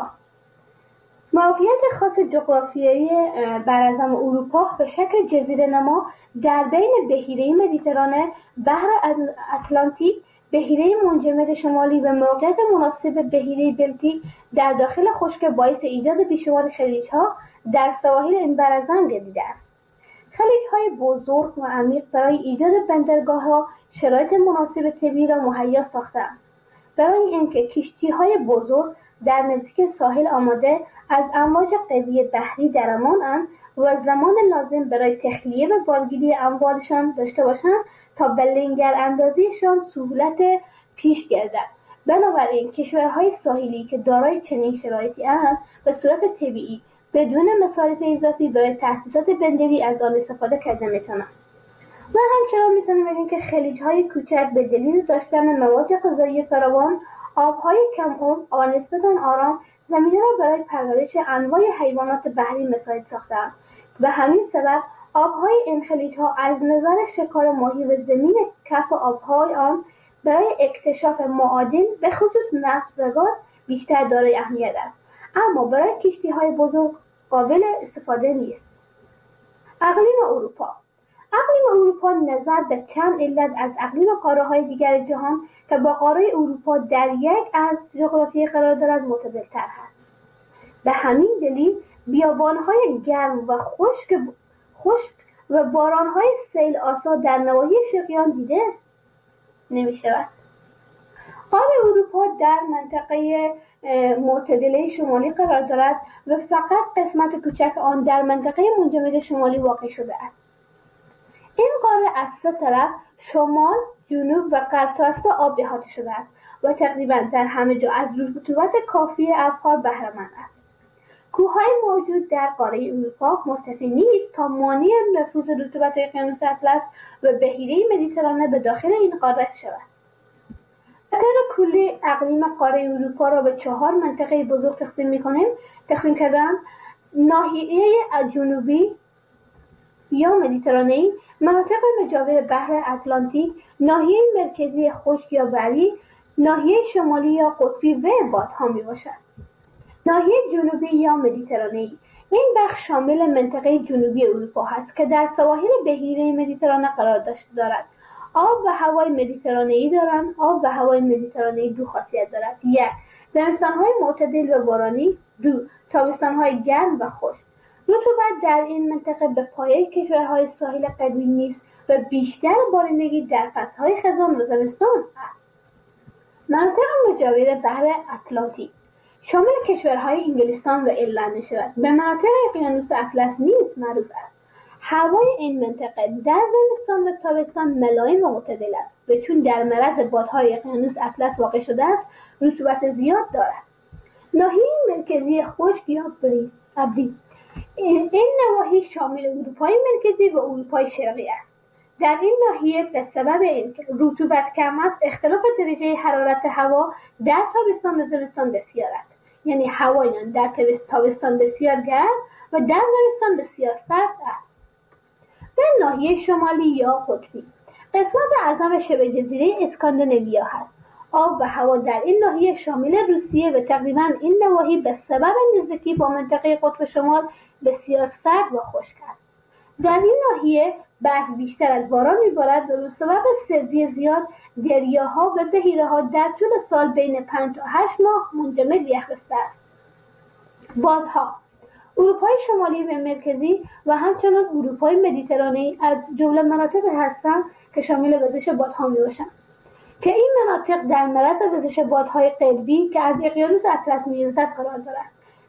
موقعیت خاص جغرافیایی براعظم اروپا به شکل جزیره نما در بین بحیره مدیترانه، بحر اتلانتیک، بحیره منجمد شمالی و موقعیت مناسب بحیره بلتیک در داخل خشک باعث ایجاد بیشمار خلیج‌ها در سواحل این براعظم گردیده است. خلیج‌های بزرگ و عمیق برای ایجاد بندرگاه‌ها شرایط مناسب طبیعی را مهیا ساخته‌اند. برای اینکه کشتی‌های بزرگ در نزدیک ساحل آماده از امواج قوی بحری در امان‌اند و زمان لازم برای تخلیه و بارگیری اموالشان داشته باشند تا به لنگر اندازیشان سهولت پیش گردد. بنابراین کشورهای ساحلی که دارای چنین شرایطی اند به صورت طبیعی بدون مصارف اضافی برای تأسیسات بندری از آن استفاده کرده میتونند. و همچنان میتونیم بگیم که خلیج‌های کوچک به دلیل داشتن مواد غذایی فراوان، آب‌های کم عمق و نسبتاً آرام زمینه را برای پرورش انواع حیوانات بحری مساعد ساخته‌اند. و همین سبب آب‌های این خلیج‌ها از نظر شکار ماهی و زمین کف آب‌های آن برای اکتشاف معادن به خصوص نفت و گاز بیشتر دارای اهمیت است، اما برای کشتی‌های بزرگ قابل استفاده نیست. اقلیم اروپا. اقلیم اروپا نظر به چند علت از اقلیم قاره‌های دیگر جهان که با قاره اروپا در یک از جغرافیایی قرار دارد معتدل‌تر است. به همین دلیل بیابان‌های گرم و خشک و باران‌های سیل آسا در نواحی شرقی دیده نمی‌شود. قاره اروپا در منطقه معتدله شمالی قرار دارد و فقط قسمت کوچک آن در منطقه منجمد شمالی واقع شده است. این قاره از سه طرف شمال، جنوب و غرب تا استا آب احاطه شده است و تقریباً در همه جا از رطوبت کافی ابخار بهره‌مند است. کوههای موجود در قاره اروپا مرتفع نیست تا مانع نفوذ رطوبت اقیانوس اطلس و بحیره مدیترانه به داخل این قاره شود. اگر کلی اقلیم قاره اروپا را به 4 منطقه بزرگ تقسیم کردن: ناحیه جنوبی یا مدیترانه‌ای، مناطق مجاور بحر اتلانتیک، ناحیه مرکزی خشک یا بری، ناحیه شمالی یا قطبی و بادها میباشد. ناحیه جنوبی یا مدیترانه‌ای این بخش شامل منطقه جنوبی اروپا هست که در سواحل بحیره مدیترانه قرار دارد. آب و هوای مدیترانه‌ای دارند. آب و هوای مدیترانه‌ای دو خاصیت دارد: 1. زمستان‌های معتدل و بارانی، 2. تابستان‌های گرم و خشک. رطوبت در این منطقه به پایه کشورهای ساحل قدیم نیست و بیشتر بارندگی در فصل‌های خزان و زمستان است. مناطق مجاور بحر اتلانتیک شامل کشورهای انگلستان و ایرلند می‌شود. به مناطق اقیانوس اطلس نیز معروف است. هوای این منطقه در زمستان و تابستان ملایم و معتدل است و چون در معرض بادهای اقیانوس اطلس واقع شده است، رطوبت زیاد دارد. ناحیه مرکزی خشک یا ابری این نواحی شامل اروپای مرکزی و اروپای شرقی است. در این ناحیه به سبب اینکه رطوبت کم است، اختلاف درجه حرارت هوا در تابستان و زمستان بسیار است. یعنی هوای در تابستان بسیار گرم و در زمستان بسیار سرد است. به ناحیه شمالی یا قطبی قسمت اعظم شبه جزیره اسکاندیناویا هست. آب و هوا در این ناحیه شامل روسیه و تقریباً این نواحی به سبب نزدیکی با منطقه قطب شمال بسیار سرد و خشک است. در این ناحیه برف بیشتر از باران میبارد و به سبب سردی زیاد دریاها و بحیره‌ها در طول سال بین 5 تا 8 ماه منجمد یخبسته است. بادها اروپای شمالی و مرکزی و همچنان اروپای مدیترانه‌ای از جمله مناطقی هستند که شامل وزش بادها میباشند که این مناطق در معرض وزش بادهای قطبی که از اقیانوس اطلس می‌وزد قرار دارند.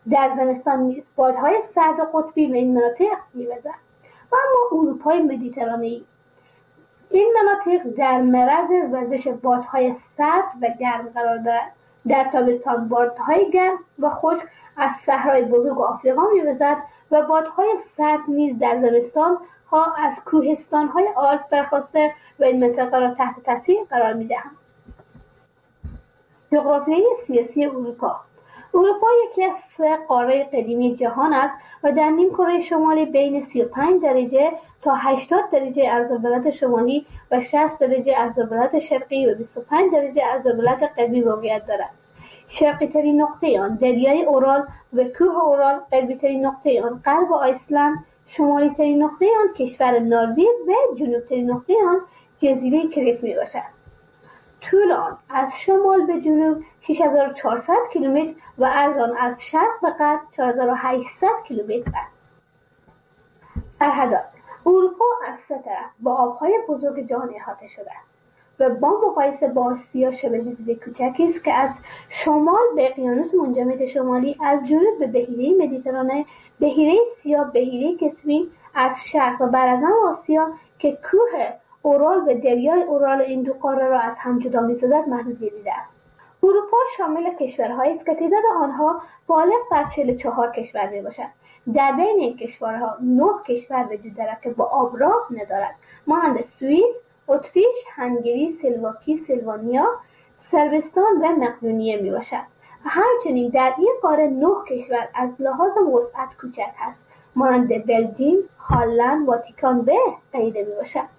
در زمستان نیز بادهای سرد و قطبی به این مناطق می‌وزد. و اما اروپای مدیترانه‌ای، این مناطق در معرض وزش بادهای سرد و گرم قرار دارد. در تابستان بادهای گرم و خشک از صحرای بزرگ آفریقا می‌وزد و بادهای سرد نیز در زمستان ها از کوهستان‌های آلپ برخاسته و این منطقه را تحت تاثیر قرار می‌دهند. جغرافیای سیاسی اروپا یکی از سه قاره قدیمی جهان است و در نیمکره شمالی بین 35 درجه تا 80 درجه عرض‌البلد شمالی و 60 درجه عرض‌البلد شرقی و 25 درجه عرض‌البلد غربی واقعیت دارد. شرقی ترین نقطه آن دریای اورال و کوه اورال، غربی ترین نقطه آن غرب آیسلند، شمالی ترین نقطه آن کشور نروژ و جنوب ترین نقطه آن جزیره کریت می باشد. طول آن از شمال به جنوب 6400 کیلومتر و عرض آن از شرق به غرب 4800 کیلومتر است. سرحدات اروپا از سه طرف با آبهای بزرگ جهان احاطه شده است و با مقایسه با آسیا شبه جزیره کوچکی است که از شمال به اقیانوس منجمد شمالی، از جنوب به بحیره مدیترانه، بحیره سیاه، بحیره کسپین، از شرق و برازن آسیا که کوه اورال و دریای اورال این دو قاره را از هم جدا می‌سازد محدود گردیده است. اروپا شامل کشورهایی است که تعداد آنها بالغ بر 44 کشور میباشد. در بین این کشورها 9 کشور وجود دارد که با آب راه ندارد، مانند سوئیس، اتریش، هنگری، سلواکی، سلوانیا، صربستان و مقدونیه میباشد. همچنین در این قاره 9 کشور از لحاظ وسعت کوچک است، مانند بلژیم، هلند، واتیکان و غیره میباشد.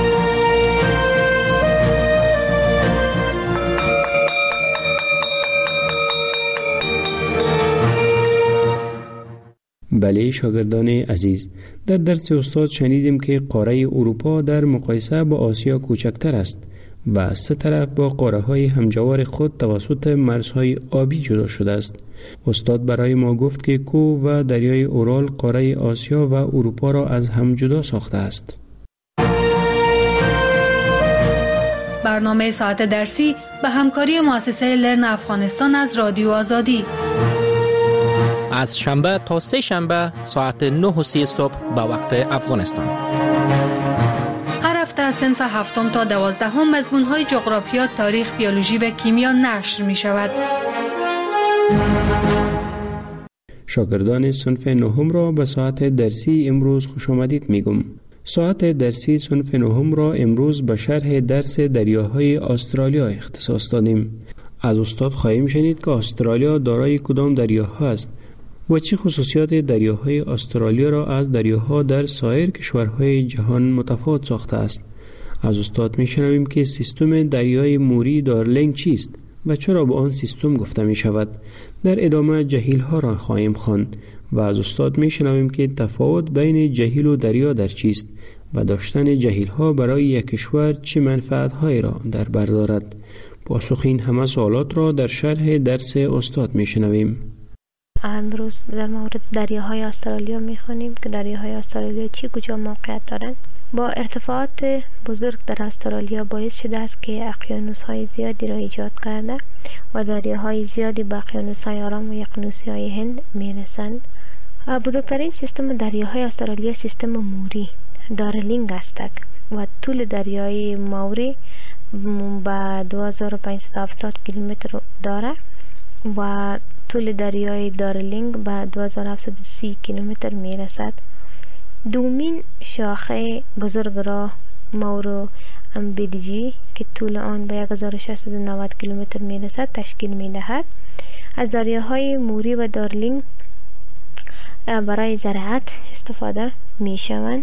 بله شاگردان عزیز، در درس استاد شنیدیم که قاره اروپا در مقایسه با آسیا کوچکتر است و از سه طرف با قاره های همجوار خود توسط مرزهای آبی جدا شده است. استاد برای ما گفت که کوه و دریای اورال قاره آسیا و اروپا را از هم جدا ساخته است. برنامه ساعت درسی به همکاری مؤسسه لرن افغانستان از رادیو آزادی از شنبه تا سه شنبه ساعت 9:30 صبح به وقت افغانستان. هر هفته از صنف 7 تا 12 مضمون‌های جغرافیا، تاریخ، بیولوژی و کیمیا نشر می شود. شاگردان صنف 9 را به ساعت درسی امروز خوش آمدید میگم. ساعت درسی صنف 9 را امروز به شرح درس دریاهای استرالیا اختصاص دادیم. از استاد خواهیم شنید که استرالیا دارای کدام دریاها است و چه خصوصیات دریاهای استرالیا را از دریاها در سایر کشورهای جهان متفاوت ساخته است. از استاد میشنویم که سیستم دریای موری دارلینگ چیست و چرا به آن سیستم گفته می شود. در ادامه جهیل ها را خواهیم خواند و از استاد میشنویم که تفاوت بین جهیل و دریا در چیست و داشتن جهیل ها برای یک کشور چه منفعت هایی را در بر دارد. پاسخ این همه سوالات را در شرح درس استاد میشنویم. امروز در مورد دریاهای استرالیا میخوانیم که دریاهای استرالیا چی کجا موقعیت دارند. با ارتفاعات بزرگ در استرالیا باعث شده است که اقیانوس‌های زیادی را ایجاد کرده و دریاهای زیادی به اقیانوس‌های آرام و اقیانوس‌های هند میرسند. بزرگترین سیستم دریاهای استرالیا سیستم موری دارلینگ است و طول دریای موری به 2570 کیلومتر دارد و طول دریای دارلینگ به 2730 کیلومتر می رسد. دومین شاخه بزرگ راه مورو امبیدجی که طول آن به 1690 کیلومتر می رسد تشکیل می دهد. از دریاهای موری و دارلینگ برای زراعت استفاده می شوند.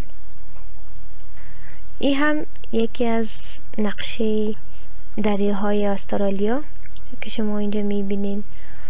این هم یکی از نقشه دریاهای استرالیا که شما اینجا می بینید.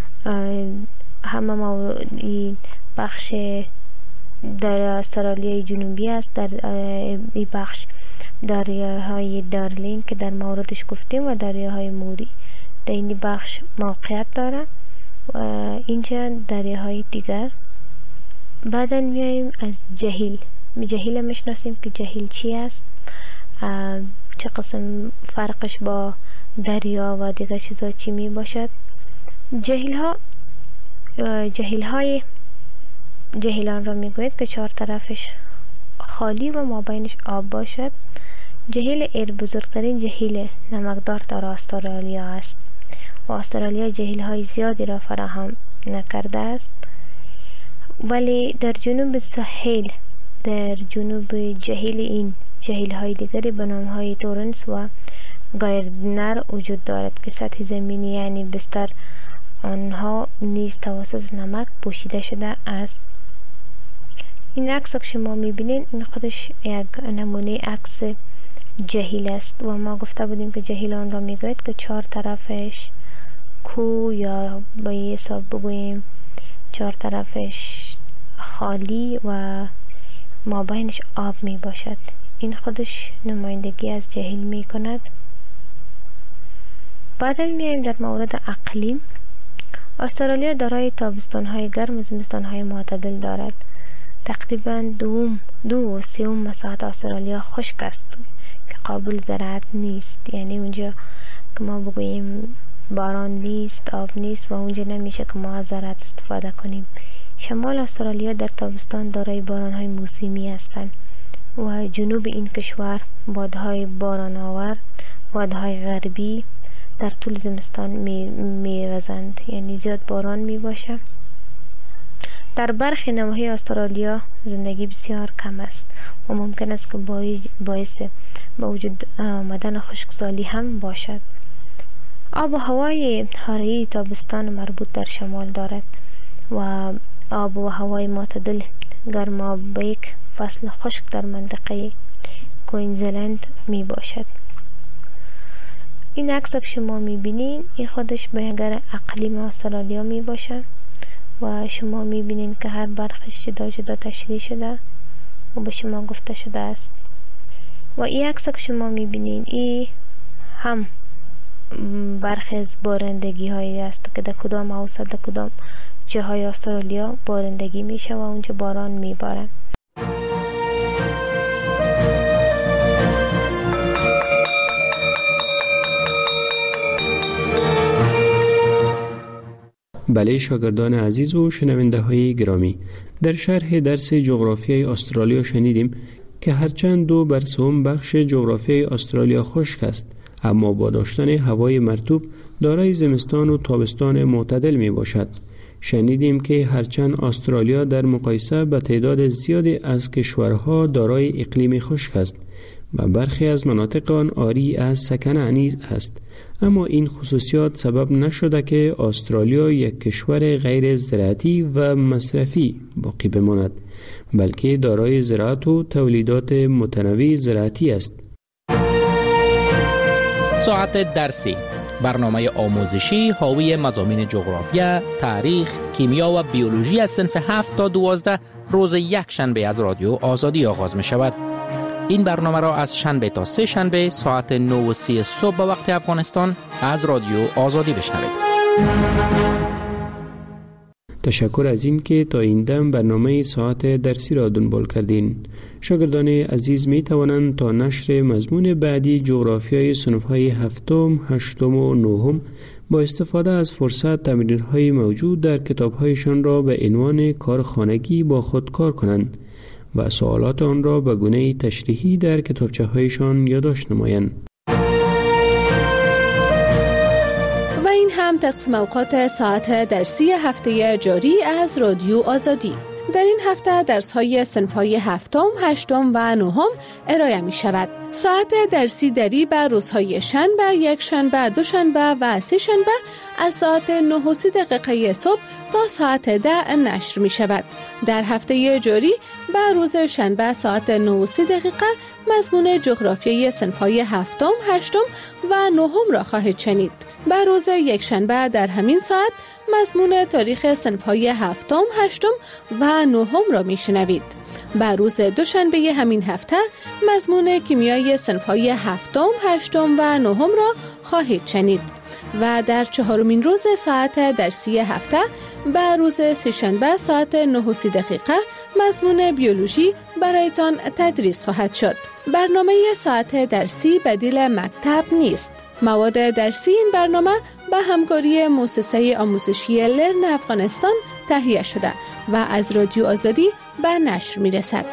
همه بخش در استرالیای جنوبی است. در این بخش دریاهای دارلینگ که در موردش گفتیم و دریاهای موری در این بخش موقعیت داره و اینجا دریاهای دیگر. بعدا میاییم از جهیل میشناسیم که جهیل چی است، چه قسم فرقش با دریا و دیگر چیزا چی می باشد. جهیل ها جهیلان را میگوید که 4 طرفش خالی و مابینش آب باشد. جهیل ایر بزرگترین جهیل نمکدار در استرالیا است و استرالیا جهیل های زیادی را فراهم نکرده است، ولی در جنوب ساحل، در جنوب جهیل این جهیل های دیگری به نام های تورنس و گایردنر وجود دارد که سطح زمینی یعنی بستر آنها نیز توسط نمک پوشیده شده است. این عکس که شما میبینید این خودش یک نمونه عکس جهیل است و ما گفته بودیم که جهیلان را میگوید که 4 طرفش کوه یا به حساب بگوییم 4 طرفش خالی و مابینش آب می باشد. این خودش نمایندگی از جهیل می کند. بعد میایم در مورد اقلیم. استرالیا دارای تابستان‌های گرم و زمستان‌های معتدل دارد. تقریبا 2/3 مساحت استرالیا خشک است که قابل زراعت نیست، یعنی اونجا که ما بگوییم باران نیست، آب نیست و اونجا نمیشه که ما از زراعت استفاده کنیم. شمال استرالیا در تابستان دارای باران‌های موسمی هستند و جنوب این کشور بادهای باران آور، بادهای غربی در طول زمستان می‌وزند، یعنی زیاد باران میباشه. در برخی نواحی استرالیا زندگی بسیار کم است و ممکن است که باعث به وجود آمدن خشکسالی هم باشد. آب و هوای حاره تابستان مربوط در شمال دارد و آب و هوای معتدل گرما به یک فصل خشک در منطقه کوینزلند می باشد. این عکس که شما می بینید این خودش بیانگر اقلیم استرالیا می باشد و شما می بینید که هر برخش جدا جدا تشریح شده و به شما گفته شده است. و این عکس که شما می بینید این هم برخی از بارندگی هایی است که در کدام اوسط در کدام جاهای استرالیا بارندگی میشه و اونجا باران میباره. بله شاگردان عزیز و شنونده های گرامی، در شرح درس جغرافیای استرالیا شنیدیم که هرچند 2/3 بخش جغرافیای استرالیا خشک است، اما با داشتن هوای مرطوب دارای زمستان و تابستان معتدل می باشد. شنیدیم که هرچند استرالیا در مقایسه با تعداد زیادی از کشورها دارای اقلیم خشک است و برخی از مناطق آن عاری از سکنه نیز است، اما این خصوصیات سبب نشده که استرالیا یک کشور غیر زراعتی و مصرفی باقی بماند، بلکه دارای زراعت و تولیدات متنوع زراعتی است. ساعت درسی، برنامه آموزشی حاوی مضامین جغرافیا، تاریخ، کیمیا و بیولوژی از صنف 7 تا 12 روز یک شنبه از رادیو آزادی آغاز می شود. این برنامه را از شنبه تا سه شنبه ساعت 9:30 صبح به وقت افغانستان از رادیو آزادی بشنوید. تشکر از این که تا این دم برنامه ساعت درسی را دنبال کردین. شاگردان عزیز می توانند تا نشر مضمون بعدی جغرافیای صنف‌های 7، 8 و 9 با استفاده از فرصت تمرین‌های موجود در کتاب‌هایشان را به عنوان کار خانگی با خود کار کنند و سوالات آن را به گونه تشریحی در کتابچه‌هایشان یادداشت نمایند. و این هم تقسیم اوقات ساعت درسی هفته جاری از رادیو آزادی. در این هفته درس‌های صنف‌های 7، 8 و 9 ارائه می شود. ساعت درسی دری بر روزهای شنبه، یک شنبه، دو شنبه و سه شنبه از ساعت 9:30 صبح تا ساعت 10 نشر می شود. در هفته جاری بر روز شنبه ساعت 9:30 مضمون جغرافیای صنف‌های 7، 8 و 9 را خواهید شنید. بر روز یک شنبه در همین ساعت مضمون تاریخ صنف‌های 7، 8 و 9 را می شنوید. بر روز دوشنبه همین هفته مضمون کیمیای صنف‌های 7، 8 و 9 را خواهید شنید. و در چهارمین روز ساعت درسی هفته بر روز سه‌شنبه ساعت 9:30 مضمون بیولوژی برایتان تدریس خواهد شد. برنامه ساعت درسی بدیل مکتب نیست. مواد درسی این برنامه به همکاری مؤسسه آموزشی لرن افغانستان تهیه شده و از رادیو آزادی به نشر می رسد.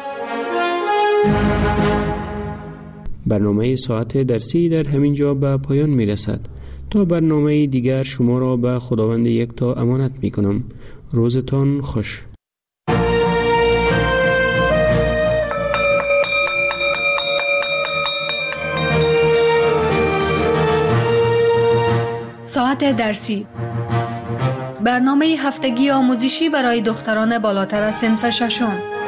برنامه ساعت درسی در همین جا به پایان می رسد. تا برنامه دیگر شما را به خداوند یکتا امانت می کنم. روزتان خوش. ساعت درسی، برنامه هفتگی آموزشی برای دختران بالاتر از صنف ششم.